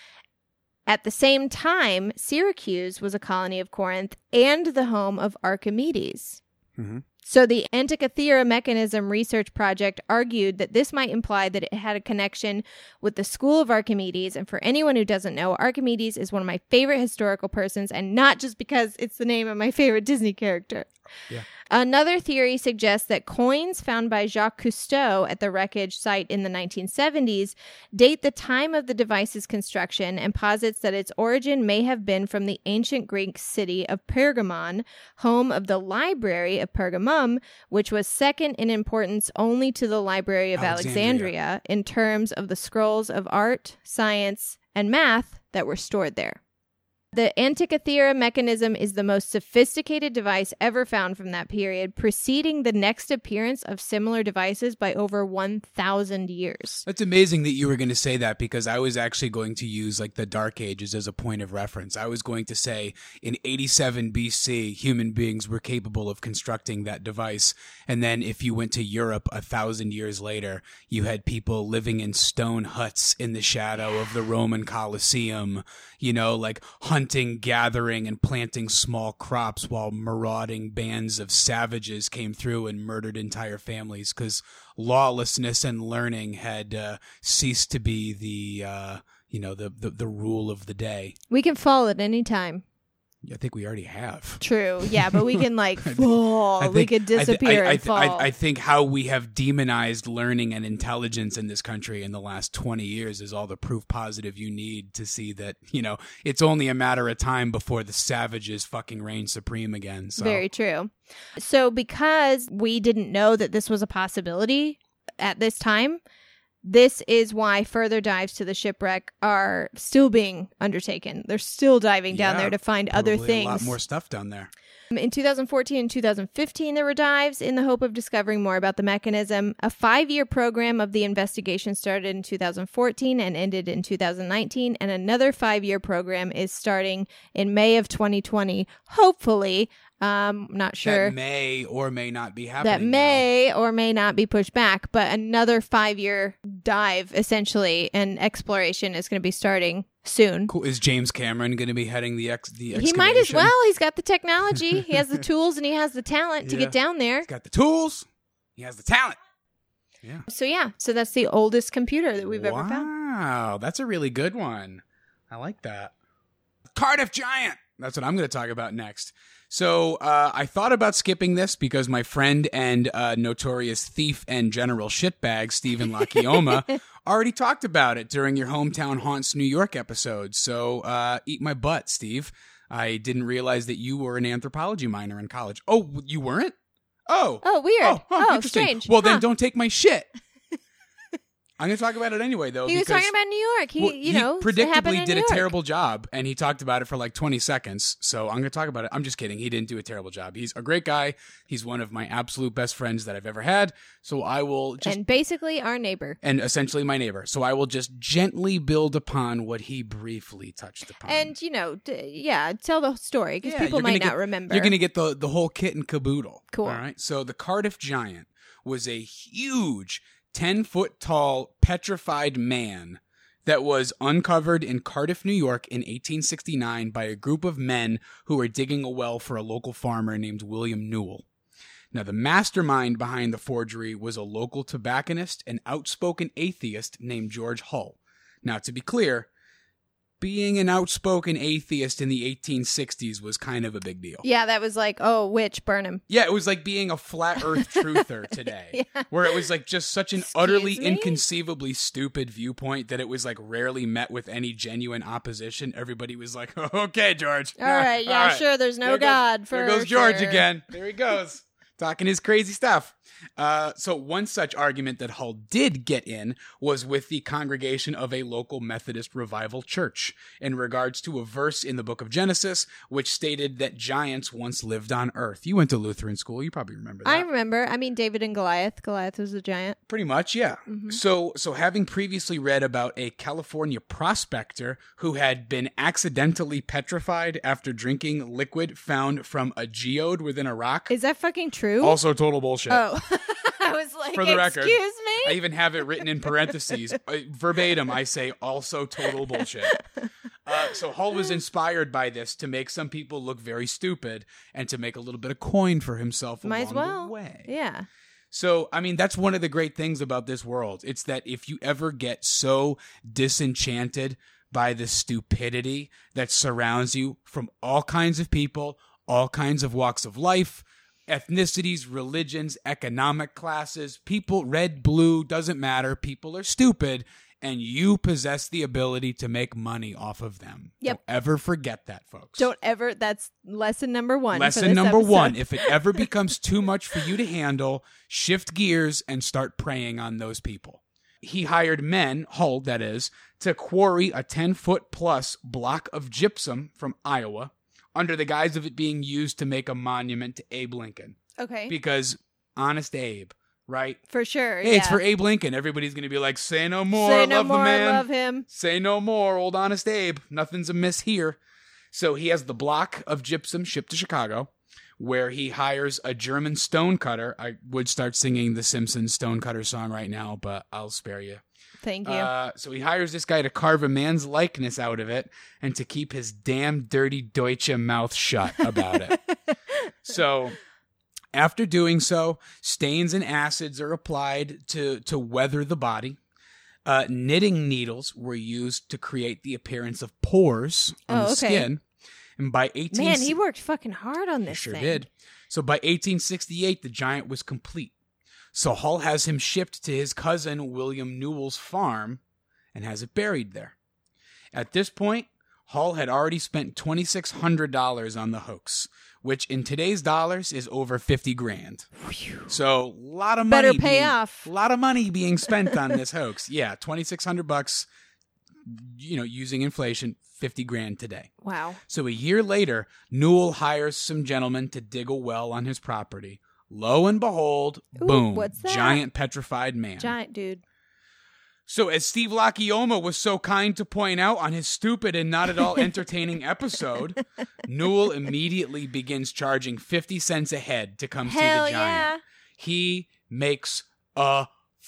At the same time, Syracuse was a colony of Corinth and the home of Archimedes. Mm-hmm. So the Antikythera mechanism research project argued that this might imply that it had a connection with the school of Archimedes. And for anyone who doesn't know, Archimedes is one of my favorite historical persons, and not just because it's the name of my favorite Disney character. Yeah. Another theory suggests that coins found by Jacques Cousteau at the wreckage site in the nineteen seventies date the time of the device's construction, and posits that its origin may have been from the ancient Greek city of Pergamon, home of the Library of Pergamum, which was second in importance only to the Library of Alexandria, Alexandria in terms of the scrolls of art, science, and math that were stored there. The Antikythera mechanism is the most sophisticated device ever found from that period, preceding the next appearance of similar devices by over one thousand years. That's amazing that you were going to say that, because I was actually going to use like the Dark Ages as a point of reference. I was going to say in eighty-seven B C, human beings were capable of constructing that device. And then if you went to Europe a thousand years later, you had people living in stone huts in the shadow of the Roman Colosseum, you know, like hunting, gathering, and planting small crops while marauding bands of savages came through and murdered entire families, because lawlessness and learning had uh, ceased to be the, uh, you know, the, the, the rule of the day. We can fall at any time. I think we already have. True. Yeah, but we can like fall. I think, we could disappear I, I, and fall. I, I think how we have demonized learning and intelligence in this country in the last twenty years is all the proof positive you need to see that, you know, it's only a matter of time before the savages fucking reign supreme again. So. Very true. So because we didn't know that this was a possibility at this time, this is why further dives to the shipwreck are still being undertaken. They're still diving down Yeah, there to find other things. A lot more stuff down there. In two thousand fourteen and two thousand fifteen, there were dives in the hope of discovering more about the mechanism. A five-year program of the investigation started in two thousand fourteen and ended in two thousand nineteen, and another five-year program is starting in May of twenty twenty, hopefully. Um, not sure. That may or may not be happening. That may or may not be pushed back, but another five-year dive, essentially, and exploration is going to be starting soon. Cool. Is James Cameron going to be heading the ex the excavation? He might as well. He's got the technology. He has the tools and he has the talent to Yeah. get down there. He's got the tools. He has the talent. Yeah. So yeah, so that's the oldest computer that we've wow. ever found. Wow, that's a really good one. I like that. Cardiff Giant. That's what I'm going to talk about next. So uh, I thought about skipping this because my friend and uh, notorious thief and general shitbag, Stephen Lakioma, already talked about it during your Hometown Haunts New York episode. So uh, eat my butt, Steve. I didn't realize that you were an anthropology minor in college. Oh, you weren't? Oh. Oh, weird. Oh, huh, Oh, interesting. strange. Well, then Huh. don't take my shit. I'm going to talk about it anyway, though. He was because, talking about New York. He, well, you know, it happened predictably in did New a York. terrible job, and he talked about it for like twenty seconds. So I'm going to talk about it. I'm just kidding. He didn't do a terrible job. He's a great guy. He's one of my absolute best friends that I've ever had. So I will just And basically our neighbor. and essentially my neighbor. So I will just gently build upon what he briefly touched upon. And, you know, d- yeah, tell the story because Yeah, people you're gonna might not get- remember. You're going to get the, the whole kit and caboodle. Cool. All right. So the Cardiff Giant was a huge ten foot tall petrified man that was uncovered in Cardiff, New York in eighteen sixty-nine by a group of men who were digging a well for a local farmer named William Newell. Now, the mastermind behind the forgery was a local tobacconist and outspoken atheist named George Hull. Now, to be clear, being an outspoken atheist in the eighteen sixties was kind of a big deal. Yeah, that was like, oh, witch, burn him. Yeah, it was like being a flat earth truther today, Yeah. where it was like just such an Excuse utterly me? inconceivably stupid viewpoint that it was like rarely met with any genuine opposition. Everybody was like, okay, George. All right, yeah, All right. sure, there's no There goes- God for There goes George sure. again. There he goes. Talking his crazy stuff. Uh, so one such argument that Hull did get in was with the congregation of a local Methodist revival church in regards to a verse in the book of Genesis, which stated that giants once lived on earth. You went to Lutheran school. You probably remember that. I remember. I mean, David and Goliath. Goliath was a giant. Pretty much, yeah. Mm-hmm. So, so having previously read about a California prospector who had been accidentally petrified after drinking liquid found from a geode within a rock. Is that fucking true? Also total bullshit. Oh, I was like, For the record, excuse I me? even have it written in parentheses. Uh, verbatim, I say also total bullshit. Uh, so Hull was inspired by this to make some people look very stupid and to make a little bit of coin for himself Might as along well. the way. Yeah. So, I mean, that's one of the great things about this world. It's that if you ever get so disenchanted by the stupidity that surrounds you from all kinds of people, all kinds of walks of life, ethnicities, religions, economic classes, people, red, blue, doesn't matter. People are stupid, and you possess the ability to make money off of them. Yep. Don't ever forget that, folks. Don't ever. That's lesson number one. for Lesson this number episode. one. If it ever becomes too much for you to handle, shift gears and start preying on those people. He hired men, Hull that is, to quarry a ten-foot plus block of gypsum from Iowa under the guise of it being used to make a monument to Abe Lincoln. Okay. Because honest Abe, right? for sure. Hey, yeah. it's for Abe Lincoln. Everybody's going to be like, say no more, Say no love more. the man. Love him. Say no more, old honest Abe. Nothing's amiss here. So he has the block of gypsum shipped to Chicago, where he hires a German stonecutter. I would start singing the Simpsons stonecutter song right now, but I'll spare you. Thank you. Uh, so he hires this guy to carve a man's likeness out of it and to keep his damn dirty Deutsche mouth shut about it. So after doing so, stains and acids are applied to, to weather the body. Uh, knitting needles were used to create the appearance of pores on Oh, the okay. skin. And by eighteen... Man, he worked fucking hard on He this sure thing. did. So by eighteen sixty-eight, the giant was complete. So Hull has him shipped to his cousin William Newell's farm and has it buried there. At this point, Hull had already spent twenty-six hundred dollars on the hoax, which in today's dollars is over fifty grand. So a lot of money Better pay being, off. A lot of money being spent on this hoax. Yeah, twenty-six hundred bucks, you know, using inflation, fifty grand today. Wow. So a year later, Newell hires some gentlemen to dig a well on his property. Lo and behold, Ooh, boom, what's that? giant petrified man. Giant dude. So as Steve Lakioma was so kind to point out on his stupid and not at all entertaining episode, Newell immediately begins charging fifty cents a head to come Hell see the giant. yeah. He makes a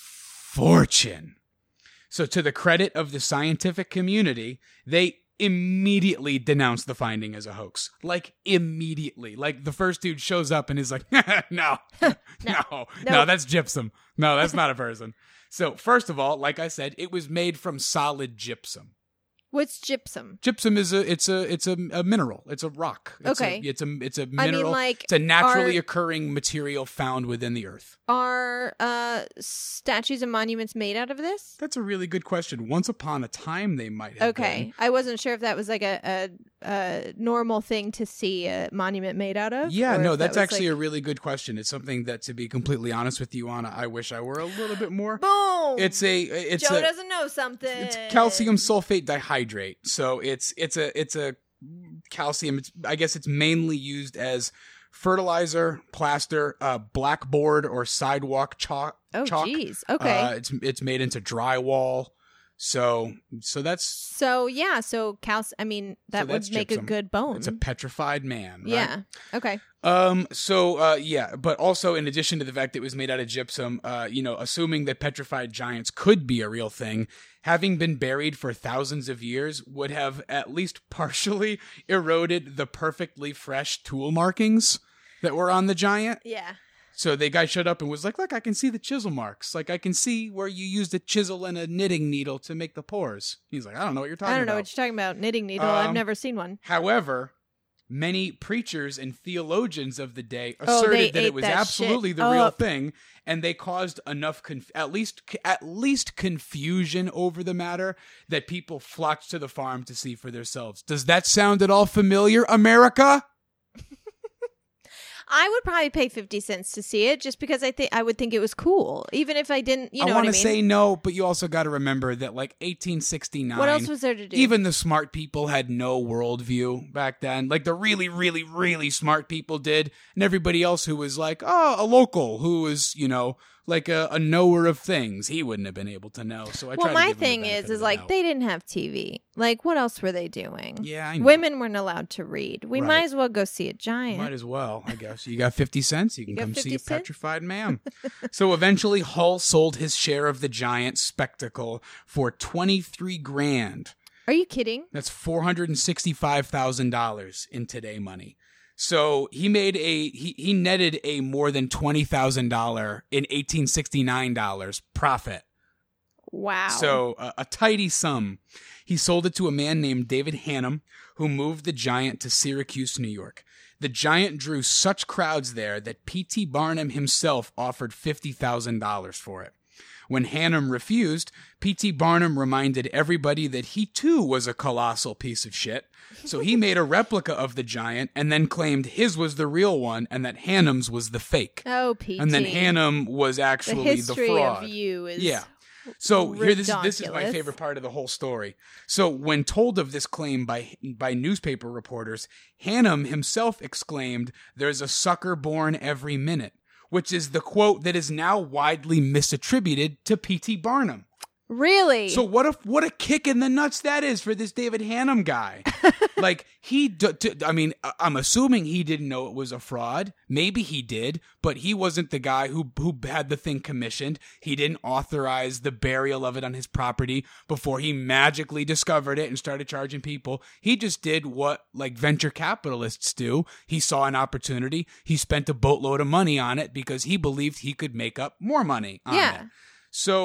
fortune. So to the credit of the scientific community, they immediately denounced the finding as a hoax. Like, immediately. Like, the first dude shows up and is like, no, no, no, no, that's gypsum. No, that's not a person. So, first of all, like I said, it was made from solid gypsum. What's gypsum? Gypsum is a it's a it's a, a mineral. It's a rock. It's Okay. A, it's a it's a I mineral. mean, like, it's a naturally are- occurring material found within the earth. Are uh, statues and monuments made out of this? That's a really good question. Once upon a time, they might have Okay. been. I wasn't sure if that was like a, a, a normal thing to see a monument made out of. Yeah, or no, if that that's was, actually like, a really good question. It's something that, to be completely honest with you, Anna, I wish I were a little bit more. Boom! It's a it's Joe a doesn't know something. it's calcium sulfate dihydrate. So it's it's a it's a calcium. It's, I guess it's mainly used as fertilizer, plaster, uh, blackboard or sidewalk chalk. Oh, chalk. jeez. Okay. Uh, it's it's made into drywall. So so that's so yeah, so cal. I mean, that So would that's make gypsum. a good bone. it's a petrified man. Right? Yeah. Okay. Um. So, uh, yeah, but also in addition to the fact that it was made out of gypsum, uh, you know, assuming that petrified giants could be a real thing, having been buried for thousands of years would have at least partially eroded the perfectly fresh tool markings that were on the giant. Yeah. So the guy showed up and was like, "Look, I can see the chisel marks. Like I can see where you used a chisel and a knitting needle to make the pores." He's like, "I don't know what you're talking I don't about." know what you're talking about. Knitting needle. I've Um, never seen one. However, many preachers and theologians of the day Oh, asserted they that ate it was that absolutely shit the real up. thing, and they caused enough conf- at least at least confusion over the matter that people flocked to the farm to see for themselves. Does that sound at all familiar, America? I would probably pay fifty cents to see it just because I think I would think it was cool, even if I didn't. You know I what want I to mean? say no, but you also got to remember that, like eighteen sixty-nine. What else was there to do? Even the smart people had no worldview back then. Like the really, really, really smart people did, and everybody else who was like, oh, a local who was, you know, like a, a knower of things, he wouldn't have been able to know. So I well, try to my give him the thing benefit is, of is the like doubt. they didn't have T V. Like, what else were they doing? Yeah, I know. Women weren't allowed to read. We Right. might as well go see a giant. Might as well, I guess. You got fifty cents, you can You got come see fifty a cents? petrified man. So eventually Hull sold his share of the giant spectacle for twenty-three grand. Are you kidding? That's four hundred sixty-five thousand dollars in today money. So he made a he, he netted a more than twenty thousand dollars in eighteen sixty-nine dollars profit. Wow. So uh, a tidy sum. He sold it to a man named David Hannum, who moved the giant to Syracuse, New York. The giant drew such crowds there that P T Barnum himself offered fifty thousand dollars for it. When Hannum refused, P T Barnum reminded everybody that he too was a colossal piece of shit. So he made a replica of the giant and then claimed his was the real one and that Hannum's was the fake. oh, P T. And then Hannum was the actually the, history fraud. of you is Yeah. So here, this is this is my Redonkulous. favorite part of the whole story. So when told of this claim by by newspaper reporters, Hannum himself exclaimed, "There's a sucker born every minute," which is the quote that is now widely misattributed to P T Barnum. Really? So what a what a kick in the nuts that is for this David Hannum guy. Like he, d- d- I mean, I- I'm assuming he didn't know it was a fraud. Maybe he did, but he wasn't the guy who who had the thing commissioned. He didn't authorize the burial of it on his property before he magically discovered it and started charging people. He just did what like venture capitalists do. He saw an opportunity. He spent a boatload of money on it because he believed he could make up more money on Yeah. it. So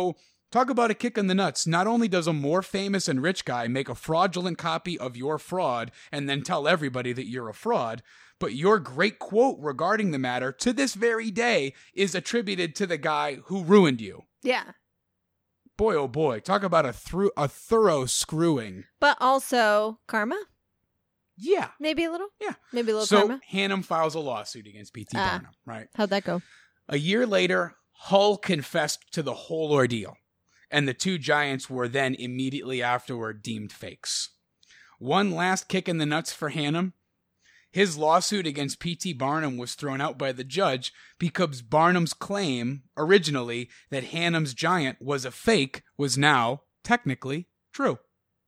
Talk about a kick in the nuts. Not only does a more famous and rich guy make a fraudulent copy of your fraud and then tell everybody that you're a fraud, but your great quote regarding the matter to this very day is attributed to the guy who ruined you. Yeah. Boy, oh boy. Talk about a, thro- a thorough screwing. But also karma? Yeah. Maybe a little? Yeah. Maybe a little so, karma? Hannum files a lawsuit against P T. Ah. Barnum, right? How'd that go? A year later, Hull confessed to the whole ordeal, and the two giants were then immediately afterward deemed fakes. One last kick in the nuts for Hannum. His lawsuit against P T. Barnum was thrown out by the judge because Barnum's claim, originally, that Hannum's giant was a fake was now, technically, true.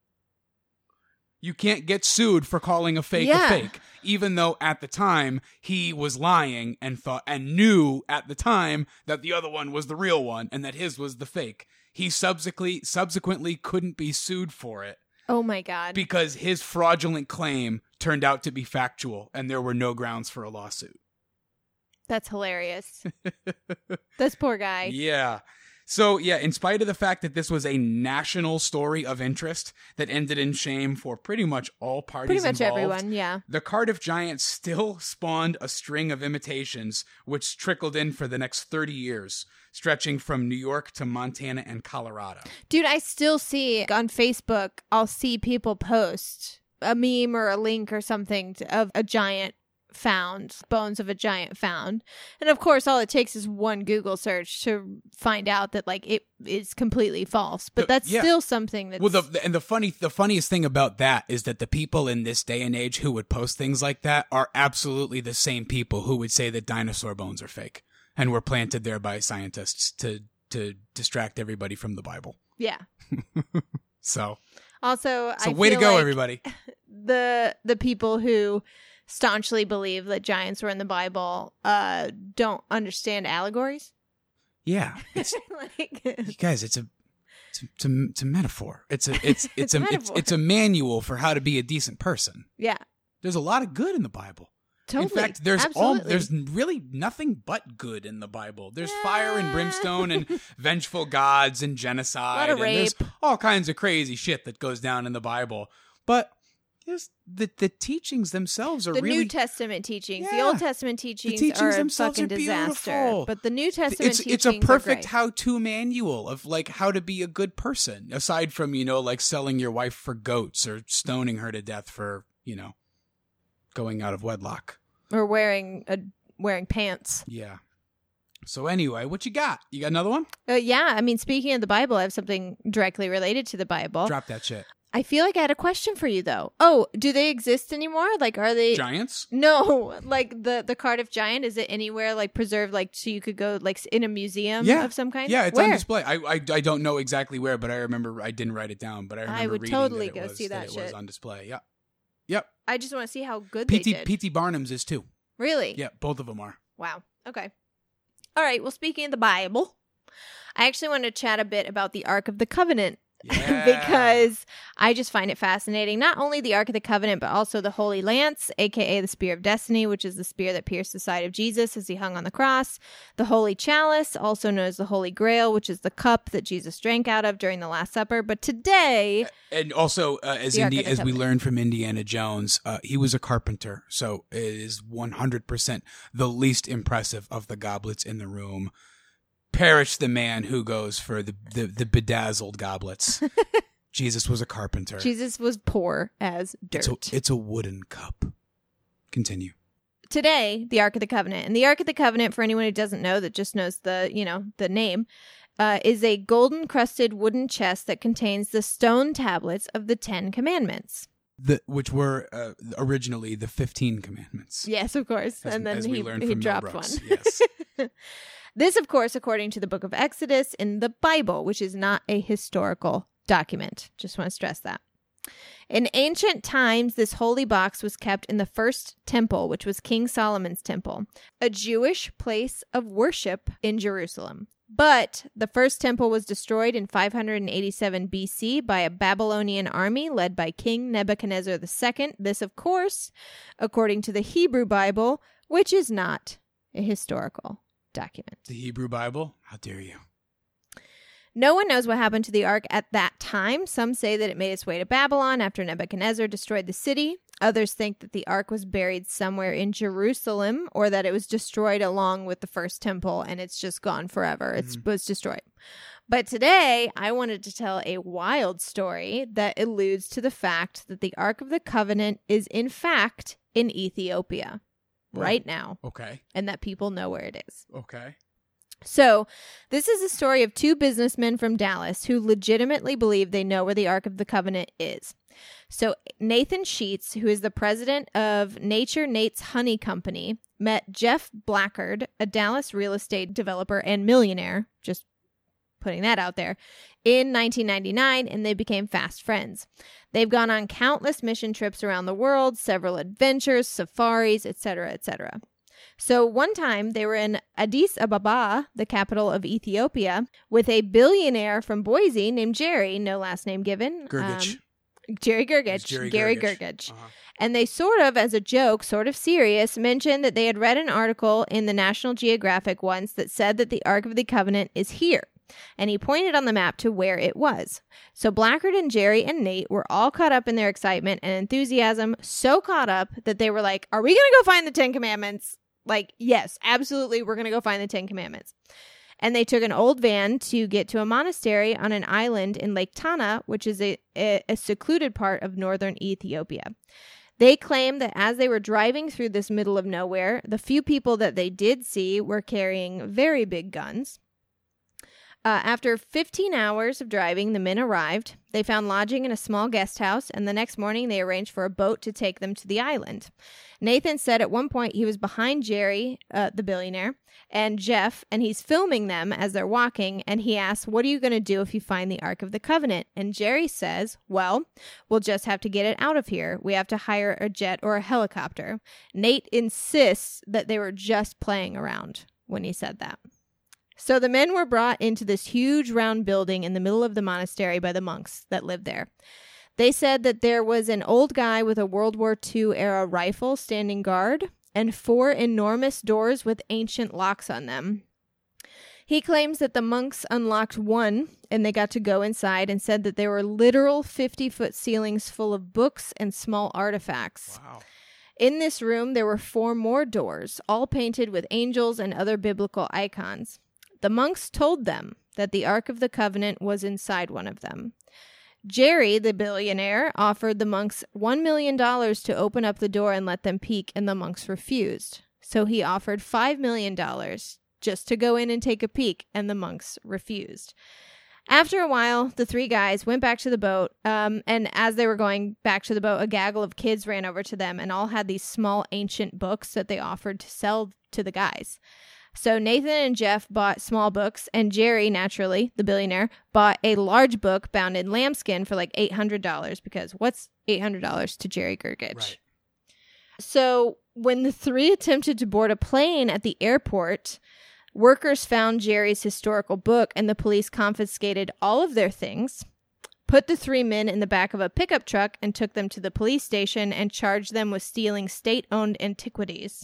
You can't get sued for calling a fake Yeah. a fake, even though at the time he was lying and thought and knew at the time that the other one was the real one and that his was the fake. He subsequently subsequently couldn't be sued for it Oh my God. because his fraudulent claim turned out to be factual and there were no grounds for a lawsuit. That's hilarious. This poor guy. Yeah. So, yeah, in spite of the fact that this was a national story of interest that ended in shame for pretty much all parties Pretty much involved, everyone, yeah. the Cardiff Giants still spawned a string of imitations, which trickled in for the next thirty years, stretching from New York to Montana and Colorado. Dude, I still see on Facebook, I'll see people post a meme or a link or something to, of a giant found, bones of a giant found. And of course, all it takes is one Google search to find out that like it is completely false. But The- that's yeah. still something that's... Well, the, and the funny, the funniest thing about that is that the people in this day and age who would post things like that are absolutely the same people who would say that dinosaur bones are fake and were planted there by scientists to to distract everybody from the Bible. Yeah. So, Also, so I way to feel go, like everybody. the the people who staunchly believe that giants were in the Bible uh don't understand allegories. Yeah, it's, Like, you guys, it's a, it's a, it's a, it's a metaphor. It's a, it's, it's, It's a, a it's, metaphor. it's a manual for how to be a decent person. yeah, There's a lot of good in the Bible. totally. In fact, there's Absolutely. all there's really nothing but good in the Bible. There's fire and brimstone and vengeful gods and genocide. Lot of and there's rape. all kinds of crazy shit that goes down in the Bible. But there's the the teachings themselves are the really New Testament teachings, the Yeah. Old Testament teachings, teachings are a themselves fucking are disaster. beautiful. But the New Testament it's teachings it's a perfect are great. how-to manual of like how to be a good person, aside from, you know, like selling your wife for goats or stoning her to death for, you know, going out of wedlock. Or wearing a wearing pants. Yeah. So anyway, what you got? You got another one? Uh, yeah, I mean, speaking of the Bible, I have something directly related to the Bible. Drop that shit. I feel like I had a question for you though. Oh, do they exist anymore? Like, are they? Giants? No, like the the Cardiff Giant. Is it anywhere like preserved? Like, so you could go like in a museum Yeah. of some kind. Yeah, it's Where? on display. I, I I don't know exactly where, but I remember I didn't write it down, but I remember I would reading totally that it go was, see that it was shit. on display. Yep. Yep. I just want to see how good P they T did. P T Barnum's is too. Really? Yeah, both of them are. Wow. Okay. All right. Well, speaking of the Bible, I actually want to chat a bit about the Ark of the Covenant. Yeah. Because I just find it fascinating. Not only the Ark of the Covenant, but also the Holy Lance, aka the Spear of Destiny, which is the spear that pierced the side of Jesus as he hung on the cross. The Holy Chalice, also known as the Holy Grail, which is the cup that Jesus drank out of during the Last Supper. But today, And also, uh, as The Ark Indi- of the as we Covenant. learned from Indiana Jones, uh, he was a carpenter, so it is one hundred percent the least impressive of the goblets in the room. Perish the man who goes for the, the, the bedazzled goblets. Jesus was a carpenter. Jesus was poor as dirt. It's a, it's a wooden cup. Continue. Today, the Ark of the Covenant. And the Ark of the Covenant, for anyone who doesn't know, that just knows the, you know, the name, uh, is a golden crusted wooden chest that contains the stone tablets of the Ten Commandments. The, which were uh, originally the fifteen commandments. Yes, of course. As- and then as we he, learned he from Mel dropped Brooks. one. Yes. This, of course, according to the book of Exodus in the Bible, which is not a historical document. Just want to stress that. In ancient times, this holy box was kept in the first temple, which was King Solomon's temple, a Jewish place of worship in Jerusalem. But the first temple was destroyed in five hundred eighty-seven B C by a Babylonian army led by King Nebuchadnezzar the Second. This, of course, according to the Hebrew Bible, which is not a historical document. The Hebrew Bible? How dare you? No one knows what happened to the ark at that time. Some say that it made its way to Babylon after Nebuchadnezzar destroyed the city. Others think that the ark was buried somewhere in Jerusalem, or that it was destroyed along with the first temple and it's just gone forever. It mm-hmm. was destroyed. But today, I wanted to tell a wild story that alludes to the fact that the Ark of the Covenant is, in fact, in Ethiopia oh. right now. Okay. And that people know where it is. Okay. So, this is the story of two businessmen from Dallas who legitimately believe they know where the Ark of the Covenant is. So, Nathan Sheets, who is the president of Nature Nate's Honey Company, met Jeff Blackard, a Dallas real estate developer and millionaire, just putting that out there, in nineteen ninety-nine, and they became fast friends. They've gone on countless mission trips around the world, several adventures, safaris, et cetera, et cetera. So one time they were in Addis Ababa, the capital of Ethiopia, with a billionaire from Boise named Jerry, no last name given. Gergich. Um, Jerry Gergich. Jerry Gary Gergich. Gergich. Uh-huh. And they sort of, as a joke, sort of serious, mentioned that they had read an article in the National Geographic once that said that the Ark of the Covenant is here. And he pointed on the map to where it was. So Blackard and Jerry and Nate were all caught up in their excitement and enthusiasm, so caught up that they were like, are we going to go find the Ten Commandments? Like, yes, absolutely, we're going to go find the Ten Commandments. And they took an old van to get to a monastery on an island in Lake Tana, which is a, a, a secluded part of northern Ethiopia. They claim that as they were driving through this middle of nowhere, the few people that they did see were carrying very big guns. Uh, after fifteen hours of driving, the men arrived. They found lodging in a small guest house, and the next morning they arranged for a boat to take them to the island. Nathan said at one point he was behind Jerry, uh, the billionaire, and Jeff, and he's filming them as they're walking, and he asks, what are you going to do if you find the Ark of the Covenant? And Jerry says, well, we'll just have to get it out of here. We have to hire a jet or a helicopter. Nate insists that they were just playing around when he said that. So the men were brought into this huge round building in the middle of the monastery by the monks that lived there. They said that there was an old guy with a World War Two era rifle standing guard and four enormous doors with ancient locks on them. He claims that the monks unlocked one and they got to go inside and said that there were literal fifty-foot ceilings full of books and small artifacts. Wow. In this room, there were four more doors, all painted with angels and other biblical icons. The monks told them that the Ark of the Covenant was inside one of them. Jerry, the billionaire, offered the monks one million dollars to open up the door and let them peek, and the monks refused. So he offered five million dollars just to go in and take a peek, and the monks refused. After a while, the three guys went back to the boat, um, and as they were going back to the boat, a gaggle of kids ran over to them and all had these small ancient books that they offered to sell to the guys. So Nathan and Jeff bought small books, and Jerry, naturally, the billionaire, bought a large book bound in lambskin for like eight hundred dollars, because what's eight hundred dollars to Jerry Gergich? Right. So when the three attempted to board a plane at the airport, workers found Jerry's historical book, and the police confiscated all of their things, put the three men in the back of a pickup truck, and took them to the police station and charged them with stealing state-owned antiquities.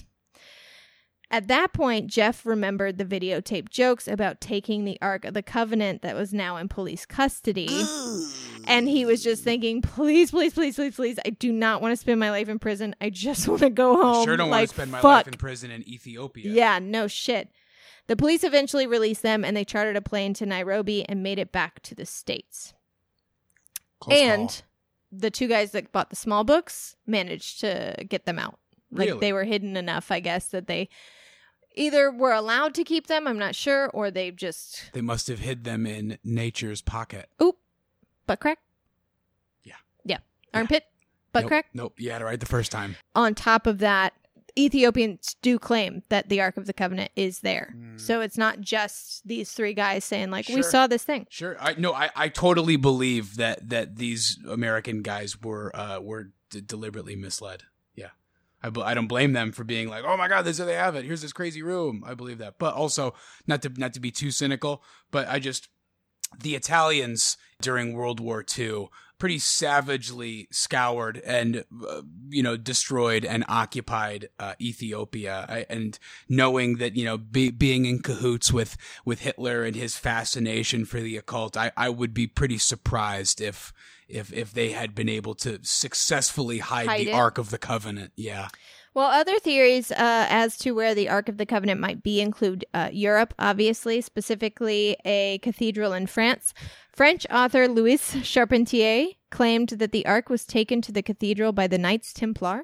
At that point, Jeff remembered the videotape jokes about taking the Ark of the Covenant that was now in police custody. And he was just thinking, please, please, please, please, please, I do not want to spend my life in prison. I just want to go home. I sure don't like, want to spend my fuck. life in prison in Ethiopia. Yeah, no shit. The police eventually released them, and they chartered a plane to Nairobi and made it back to the States. Close and call. The two guys that bought the small books managed to get them out. Like, Really? they were hidden enough, I guess, that they either were allowed to keep them, I'm not sure, or they just... They must have hid them in nature's pocket. Oop. Butt crack? Yeah. Yeah. Armpit? Butt nope, crack? Nope. You had it right the first time. On top of that, Ethiopians do claim that the Ark of the Covenant is there. Mm. So it's not just these three guys saying, like, sure. we saw this thing. Sure. I No, I, I totally believe that, that these American guys were, uh, were d- deliberately misled. I, b- I don't blame them for being like, oh my God, this is how they have it. Here's this crazy room. I believe that. But also, not to not to be too cynical, but I just, the Italians during World War Two pretty savagely scoured and, uh, you know, destroyed and occupied uh, Ethiopia. I, and knowing that, you know, be, being in cahoots with, with Hitler and his fascination for the occult, I, I would be pretty surprised if, if, if they had been able to successfully hide, Hide the it. Ark of the Covenant. Yeah. Well, other theories uh, as to where the Ark of the Covenant might be include uh, Europe, obviously, specifically a cathedral in France. French author Louis Charpentier claimed that the Ark was taken to the cathedral by the Knights Templar.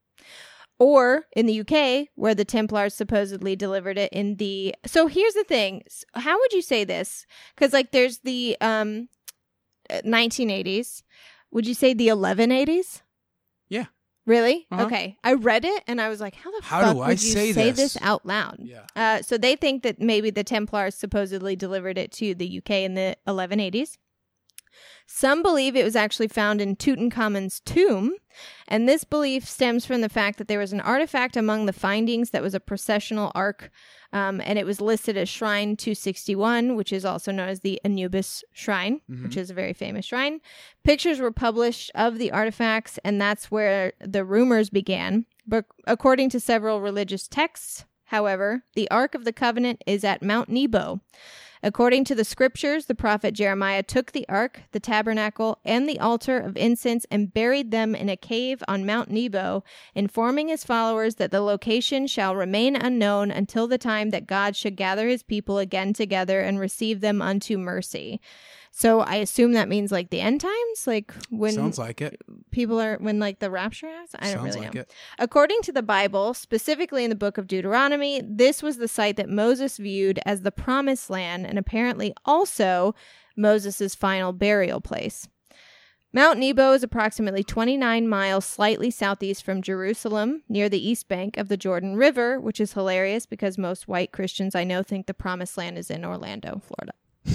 Or in the U K, where the Templars supposedly delivered it in the... So here's the thing. How would you say this? Because, like, there's the um, nineteen eighties. Would you say the eleven eighties? Yeah. Really? Uh-huh. Okay. I read it and I was like, how the How fuck do would I you say say, this? this out loud? Yeah. Uh, so they think that maybe the Templars supposedly delivered it to the U K in the eleven eighties. Some believe it was actually found in Tutankhamun's tomb, and this belief stems from the fact that there was an artifact among the findings that was a processional ark, um, and it was listed as Shrine two sixty-one, which is also known as the Anubis Shrine, Mhm. which is a very famous shrine. Pictures were published of the artifacts, and that's where the rumors began. But according to several religious texts, however, the Ark of the Covenant is at Mount Nebo. According to the scriptures, the prophet Jeremiah took the ark, the tabernacle, and the altar of incense and buried them in a cave on Mount Nebo, informing his followers that the location shall remain unknown until the time that God should gather his people again together and receive them unto mercy. So I assume that means like the end times, like when Sounds like it. people are, when like the rapture happens? I don't Sounds really like know. it. According to the Bible, specifically in the book of Deuteronomy, this was the site that Moses viewed as the promised land and apparently also Moses' final burial place. Mount Nebo is approximately twenty-nine miles slightly southeast from Jerusalem, near the east bank of the Jordan River, which is hilarious because most white Christians I know think the promised land is in Orlando, Florida.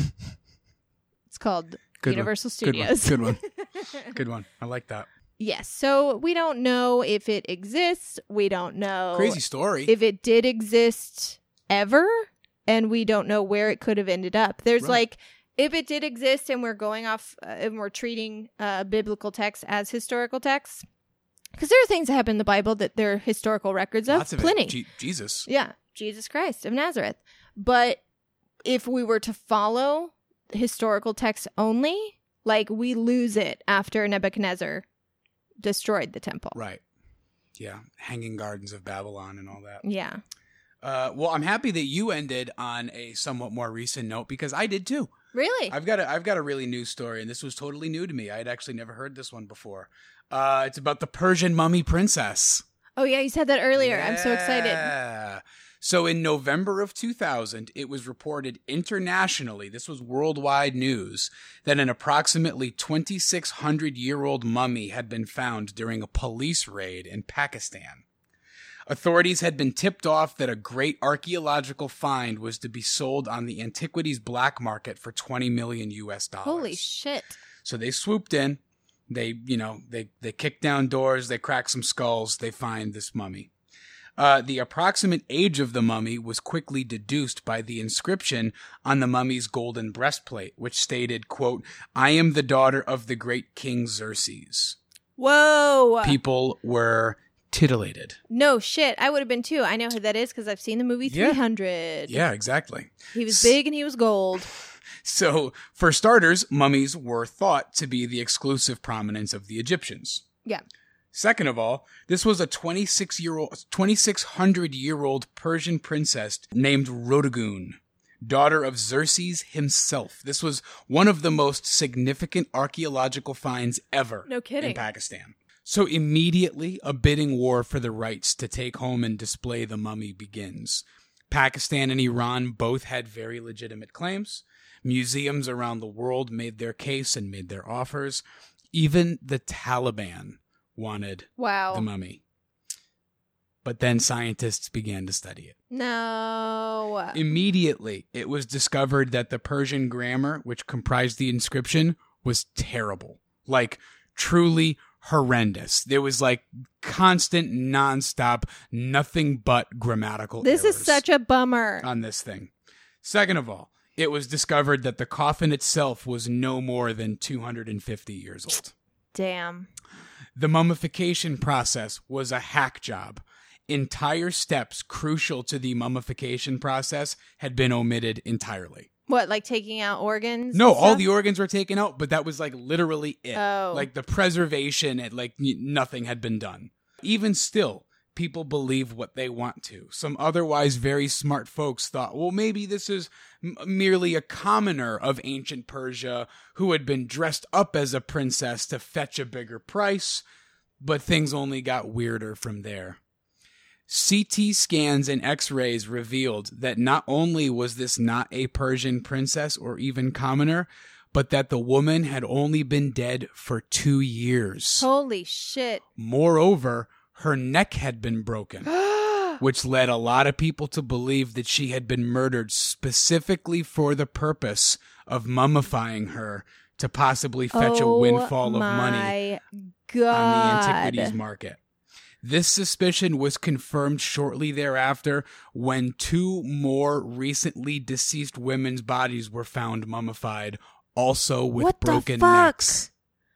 It's called Good Universal one. Studios. Good one. Good one. Good one. I like that. Yes, so we don't know if it exists. We don't know Crazy story. if it did exist ever, and we don't know where it could have ended up. There's Right. like, if it did exist and we're going off uh, and we're treating uh, biblical texts as historical texts, because there are things that happen in the Bible that they're historical records of. Lots of Plenty. it. Je- Jesus. Yeah, Jesus Christ of Nazareth. But if we were to follow historical texts only, like we lose it after Nebuchadnezzar destroyed the temple. Right. Yeah. Hanging Gardens of Babylon and all that. Yeah. Uh, well, I'm happy that you ended on a somewhat more recent note because I did too. Really? I've got a, I've got a really new story, and this was totally new to me. I had actually never heard this one before. Uh, it's about the Persian mummy princess. Oh, yeah, you said that earlier. I'm so excited. Yeah. So in November of two thousand, it was reported internationally, this was worldwide news, that an approximately twenty-six hundred year old mummy had been found during a police raid in Pakistan. Authorities had been tipped off that a great archaeological find was to be sold on the antiquities black market for twenty million U S dollars. Holy shit. So they swooped in, they, you know, they, they kick down doors, they crack some skulls, they find this mummy. Uh, the approximate age of the mummy was quickly deduced by the inscription on the mummy's golden breastplate, which stated, quote, "I am the daughter of the great King Xerxes." Whoa. People were titillated. No shit. I would have been too. I know who that is because I've seen the movie Yeah. three hundred. Yeah, exactly. He was big and he was gold. So, for starters, mummies were thought to be the exclusive prominence of the Egyptians. Yeah. Second of all, this was a twenty-six year old, twenty-six hundred year old Persian princess named Rodagun, daughter of Xerxes himself. This was one of the most significant archaeological finds ever No kidding. in Pakistan. So immediately, a bidding war for the rights to take home and display the mummy begins. Pakistan and Iran both had very legitimate claims. Museums around the world made their case and made their offers. Even the Taliban wanted Wow. the mummy. But then scientists began to study it. No. Immediately, it was discovered that the Persian grammar, which comprised the inscription, was terrible. Like, truly horrendous. There was like constant, nonstop, nothing but grammatical This is errors such a bummer. on this thing. Second of all, it was discovered that the coffin itself was no more than two hundred fifty years old. Damn. The mummification process was a hack job. Entire steps crucial to the mummification process had been omitted entirely. What, like taking out organs? No, and all stuff? the organs were taken out, but that was like literally it. Oh. Like the preservation, and like n- nothing had been done. Even still, people believe what they want to. Some otherwise very smart folks thought, well, maybe this is m- merely a commoner of ancient Persia who had been dressed up as a princess to fetch a bigger price, but things only got weirder from there. C T scans and x-rays revealed that not only was this not a Persian princess or even commoner, but that the woman had only been dead for two years. Holy shit. Moreover, her neck had been broken, which led a lot of people to believe that she had been murdered specifically for the purpose of mummifying her to possibly fetch oh a windfall of my money God. on the antiquities market. This suspicion was confirmed shortly thereafter when two more recently deceased women's bodies were found mummified, also with What the broken fuck? necks.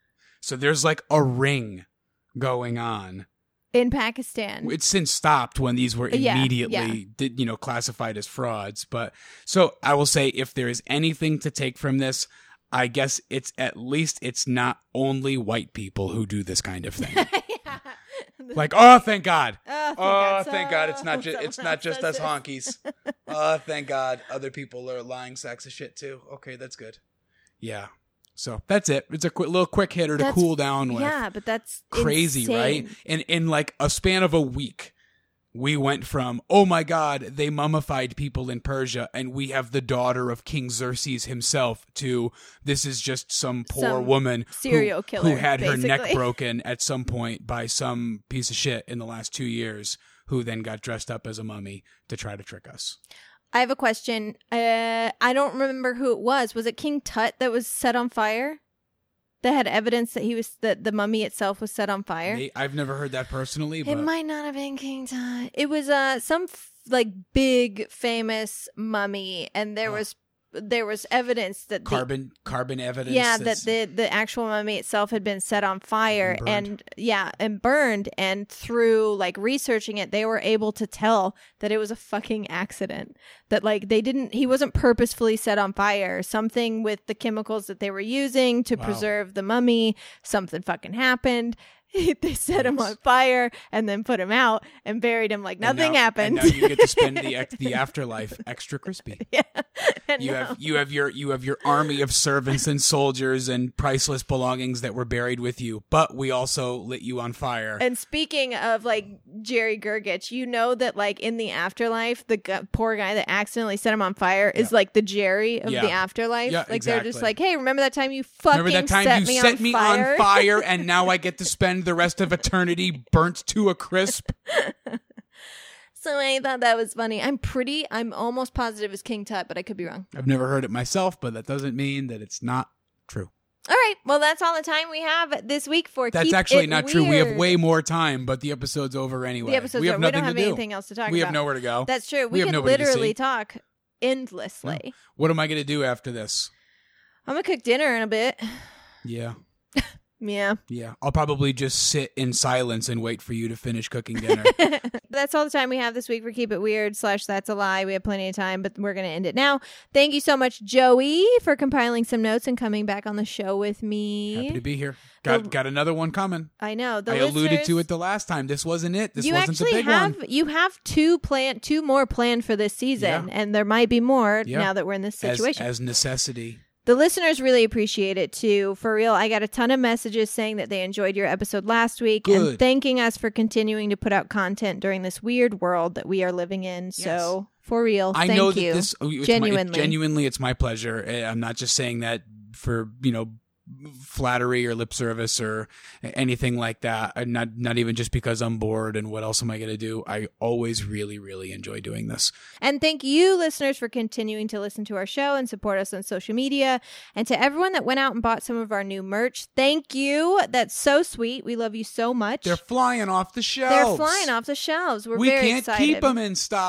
So there's like a ring going on. In Pakistan. It's since stopped when these were Yeah, immediately, yeah. Did, you know, classified as frauds. But so I will say, if there is anything to take from this, I guess it's at least it's not only white people who do this kind of thing. Yeah. Like, oh, thank God. Oh, thank Oh, God. thank God, it's not So- just it's someone not just else us says honkies. Oh, thank God, other people are lying sacks of shit too. Okay, that's good. Yeah. So that's it. It's a quick, little quick hitter to That's- cool down with. Yeah, but that's Crazy, insane. right? And in like a span of a week, we went from, oh my God, they mummified people in Persia, and we have the daughter of King Xerxes himself, to this is just some poor Some woman serial who, killer, who had her neck basically. broken at some point by some piece of shit in the last two years, who then got dressed up as a mummy to try to trick us. I have a question. Uh, I don't remember who it was. Was it King Tut that was set on fire? That had evidence that he was that the mummy itself was set on fire. They- I've never heard that personally, but It might not have been King Tut. It was uh some f- like big famous mummy, and there Oh. was there was evidence that the, carbon carbon evidence. yeah, that that's- the the actual mummy itself had been set on fire And and, burned. yeah, and burned. And through like researching it, they were able to tell that it was a fucking accident. That like they didn't, he wasn't purposefully set on fire. Something with the chemicals that they were using to Wow. preserve the mummy, something fucking happened. They set him Yes. on fire and then put him out and buried him like and nothing now- happened. And now you get to spend the ex- the afterlife extra crispy. yeah. And You now- have you have your you have your army of servants and soldiers and priceless belongings that were buried with you, but we also lit you on fire. And speaking of like Jerry Gergich, you know that like in the afterlife, the gu- poor guy that accidentally set him on fire is Yeah. like the Jerry of Yeah. the afterlife. Yeah, like they're just exactly. like, hey, remember that time you fucking Remember that time set you me set on me fire? on fire, and now I get to spend the rest of eternity burnt to a crisp? So I thought that was funny. I'm pretty, I'm almost positive it's King Tut, but I could be wrong. I've never heard it myself, but that doesn't mean that it's not true. All right, well that's all the time we have this week for That's Keep actually It not true. We have Weird. way more time, but the episode's over anyway. The episode's we have over. nothing we don't have to do. anything else to talk we about. have nowhere to go. That's true. We We, have could nobody to literally see. talk endlessly. What am I going to do after this? I'm gonna cook dinner in a bit. Yeah. Yeah. Yeah. I'll probably just sit in silence and wait for you to finish cooking dinner. That's all the time we have this week for Keep It Weird slash That's a Lie. We have plenty of time, but we're going to end it now. Thank you so much, Joey, for compiling some notes and coming back on the show with me. Happy to be here. Got The- got another one coming. I know. The I alluded to listeners- it the last time. This wasn't it. This you wasn't the actually big have one. you have two plan two more planned for this season, Yeah. and there might be more Yeah. now that we're in this As, situation. as necessity. The listeners really appreciate it too. For real, I got a ton of messages saying that they enjoyed your episode last week and Good. thanking us for continuing to put out content during this weird world that we are living in. So, for real, I thank know you. that this oh, it's Genuinely. My, it, genuinely, it's my pleasure. Eh, I'm not just saying that for you know flattery or lip service or anything like that. I'm not not even just because I'm bored and what else am I going to do? I always really really enjoy doing this. And thank you, listeners, for continuing to listen to our show and support us on social media. And to everyone that went out and bought some of our new merch, thank you. That's so sweet. We love you so much. They're flying off the shelves. They're flying off the shelves. We're we very can't excited. keep them in stock.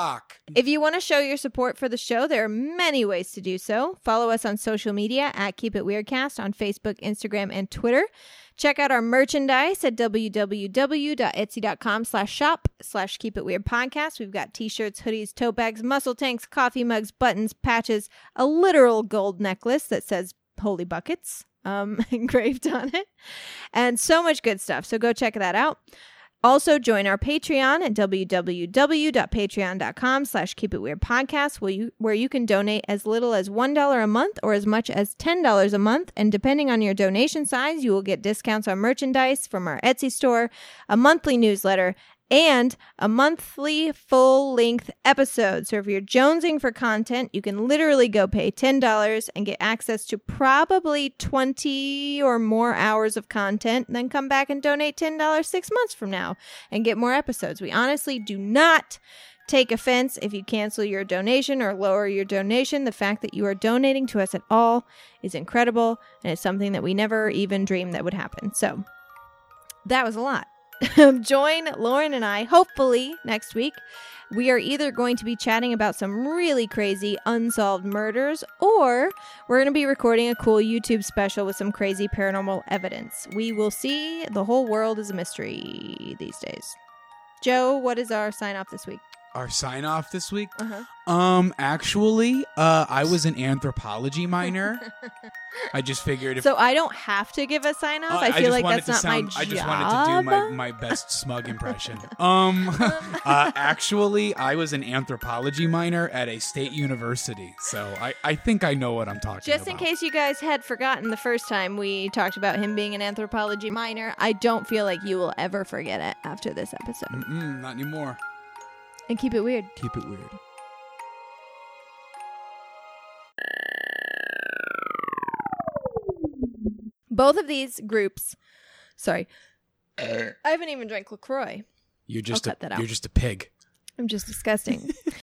If you want to show your support for the show, there are many ways to do so. Follow us on social media at Keep It Weirdcast on Facebook, Instagram, and Twitter. Check out our merchandise at www.etsy.com slash shop slash Keep It Weird Podcast. We've got t-shirts, hoodies, tote bags, muscle tanks, coffee mugs, buttons, patches, a literal gold necklace that says Holy Buckets um, engraved on it, and so much good stuff. So go check that out. Also, join our Patreon at www.patreon.com slash Keep It Weird Podcast, where you, where you can donate as little as one dollar a month or as much as ten dollars a month. And depending on your donation size, you will get discounts on merchandise from our Etsy store, a monthly newsletter, and a monthly full-length episode. So if you're jonesing for content, you can literally go pay ten dollars and get access to probably twenty or more hours of content, and then come back and donate ten dollars six months from now and get more episodes. We honestly do not take offense if you cancel your donation or lower your donation. The fact that you are donating to us at all is incredible, and it's something that we never even dreamed that would happen. So that was a lot. Join Lauren and I, hopefully, next week. We are either going to be chatting about some really crazy unsolved murders, or we're going to be recording a cool YouTube special with some crazy paranormal evidence. We will see. The whole world is a mystery these days. Joe, what is our sign off this week? Our sign off this week? Uh-huh. Um, actually, uh, I was an anthropology minor. I just figured if So I don't have to give a sign off? Uh, I feel just like wanted that's to not sound, my job. I just wanted to do my, my best smug impression. Um, uh, actually, I was an anthropology minor at a state university, so I, I think I know what I'm talking Just about. in case you guys had forgotten the first time we talked about him being an anthropology minor, I don't feel like you will ever forget it after this episode. Mm-mm, not anymore. And keep it weird. Keep it weird. Both of these groups, sorry, I haven't even drank LaCroix. You're just I'll a cut that out. you're just a pig. I'm just disgusting.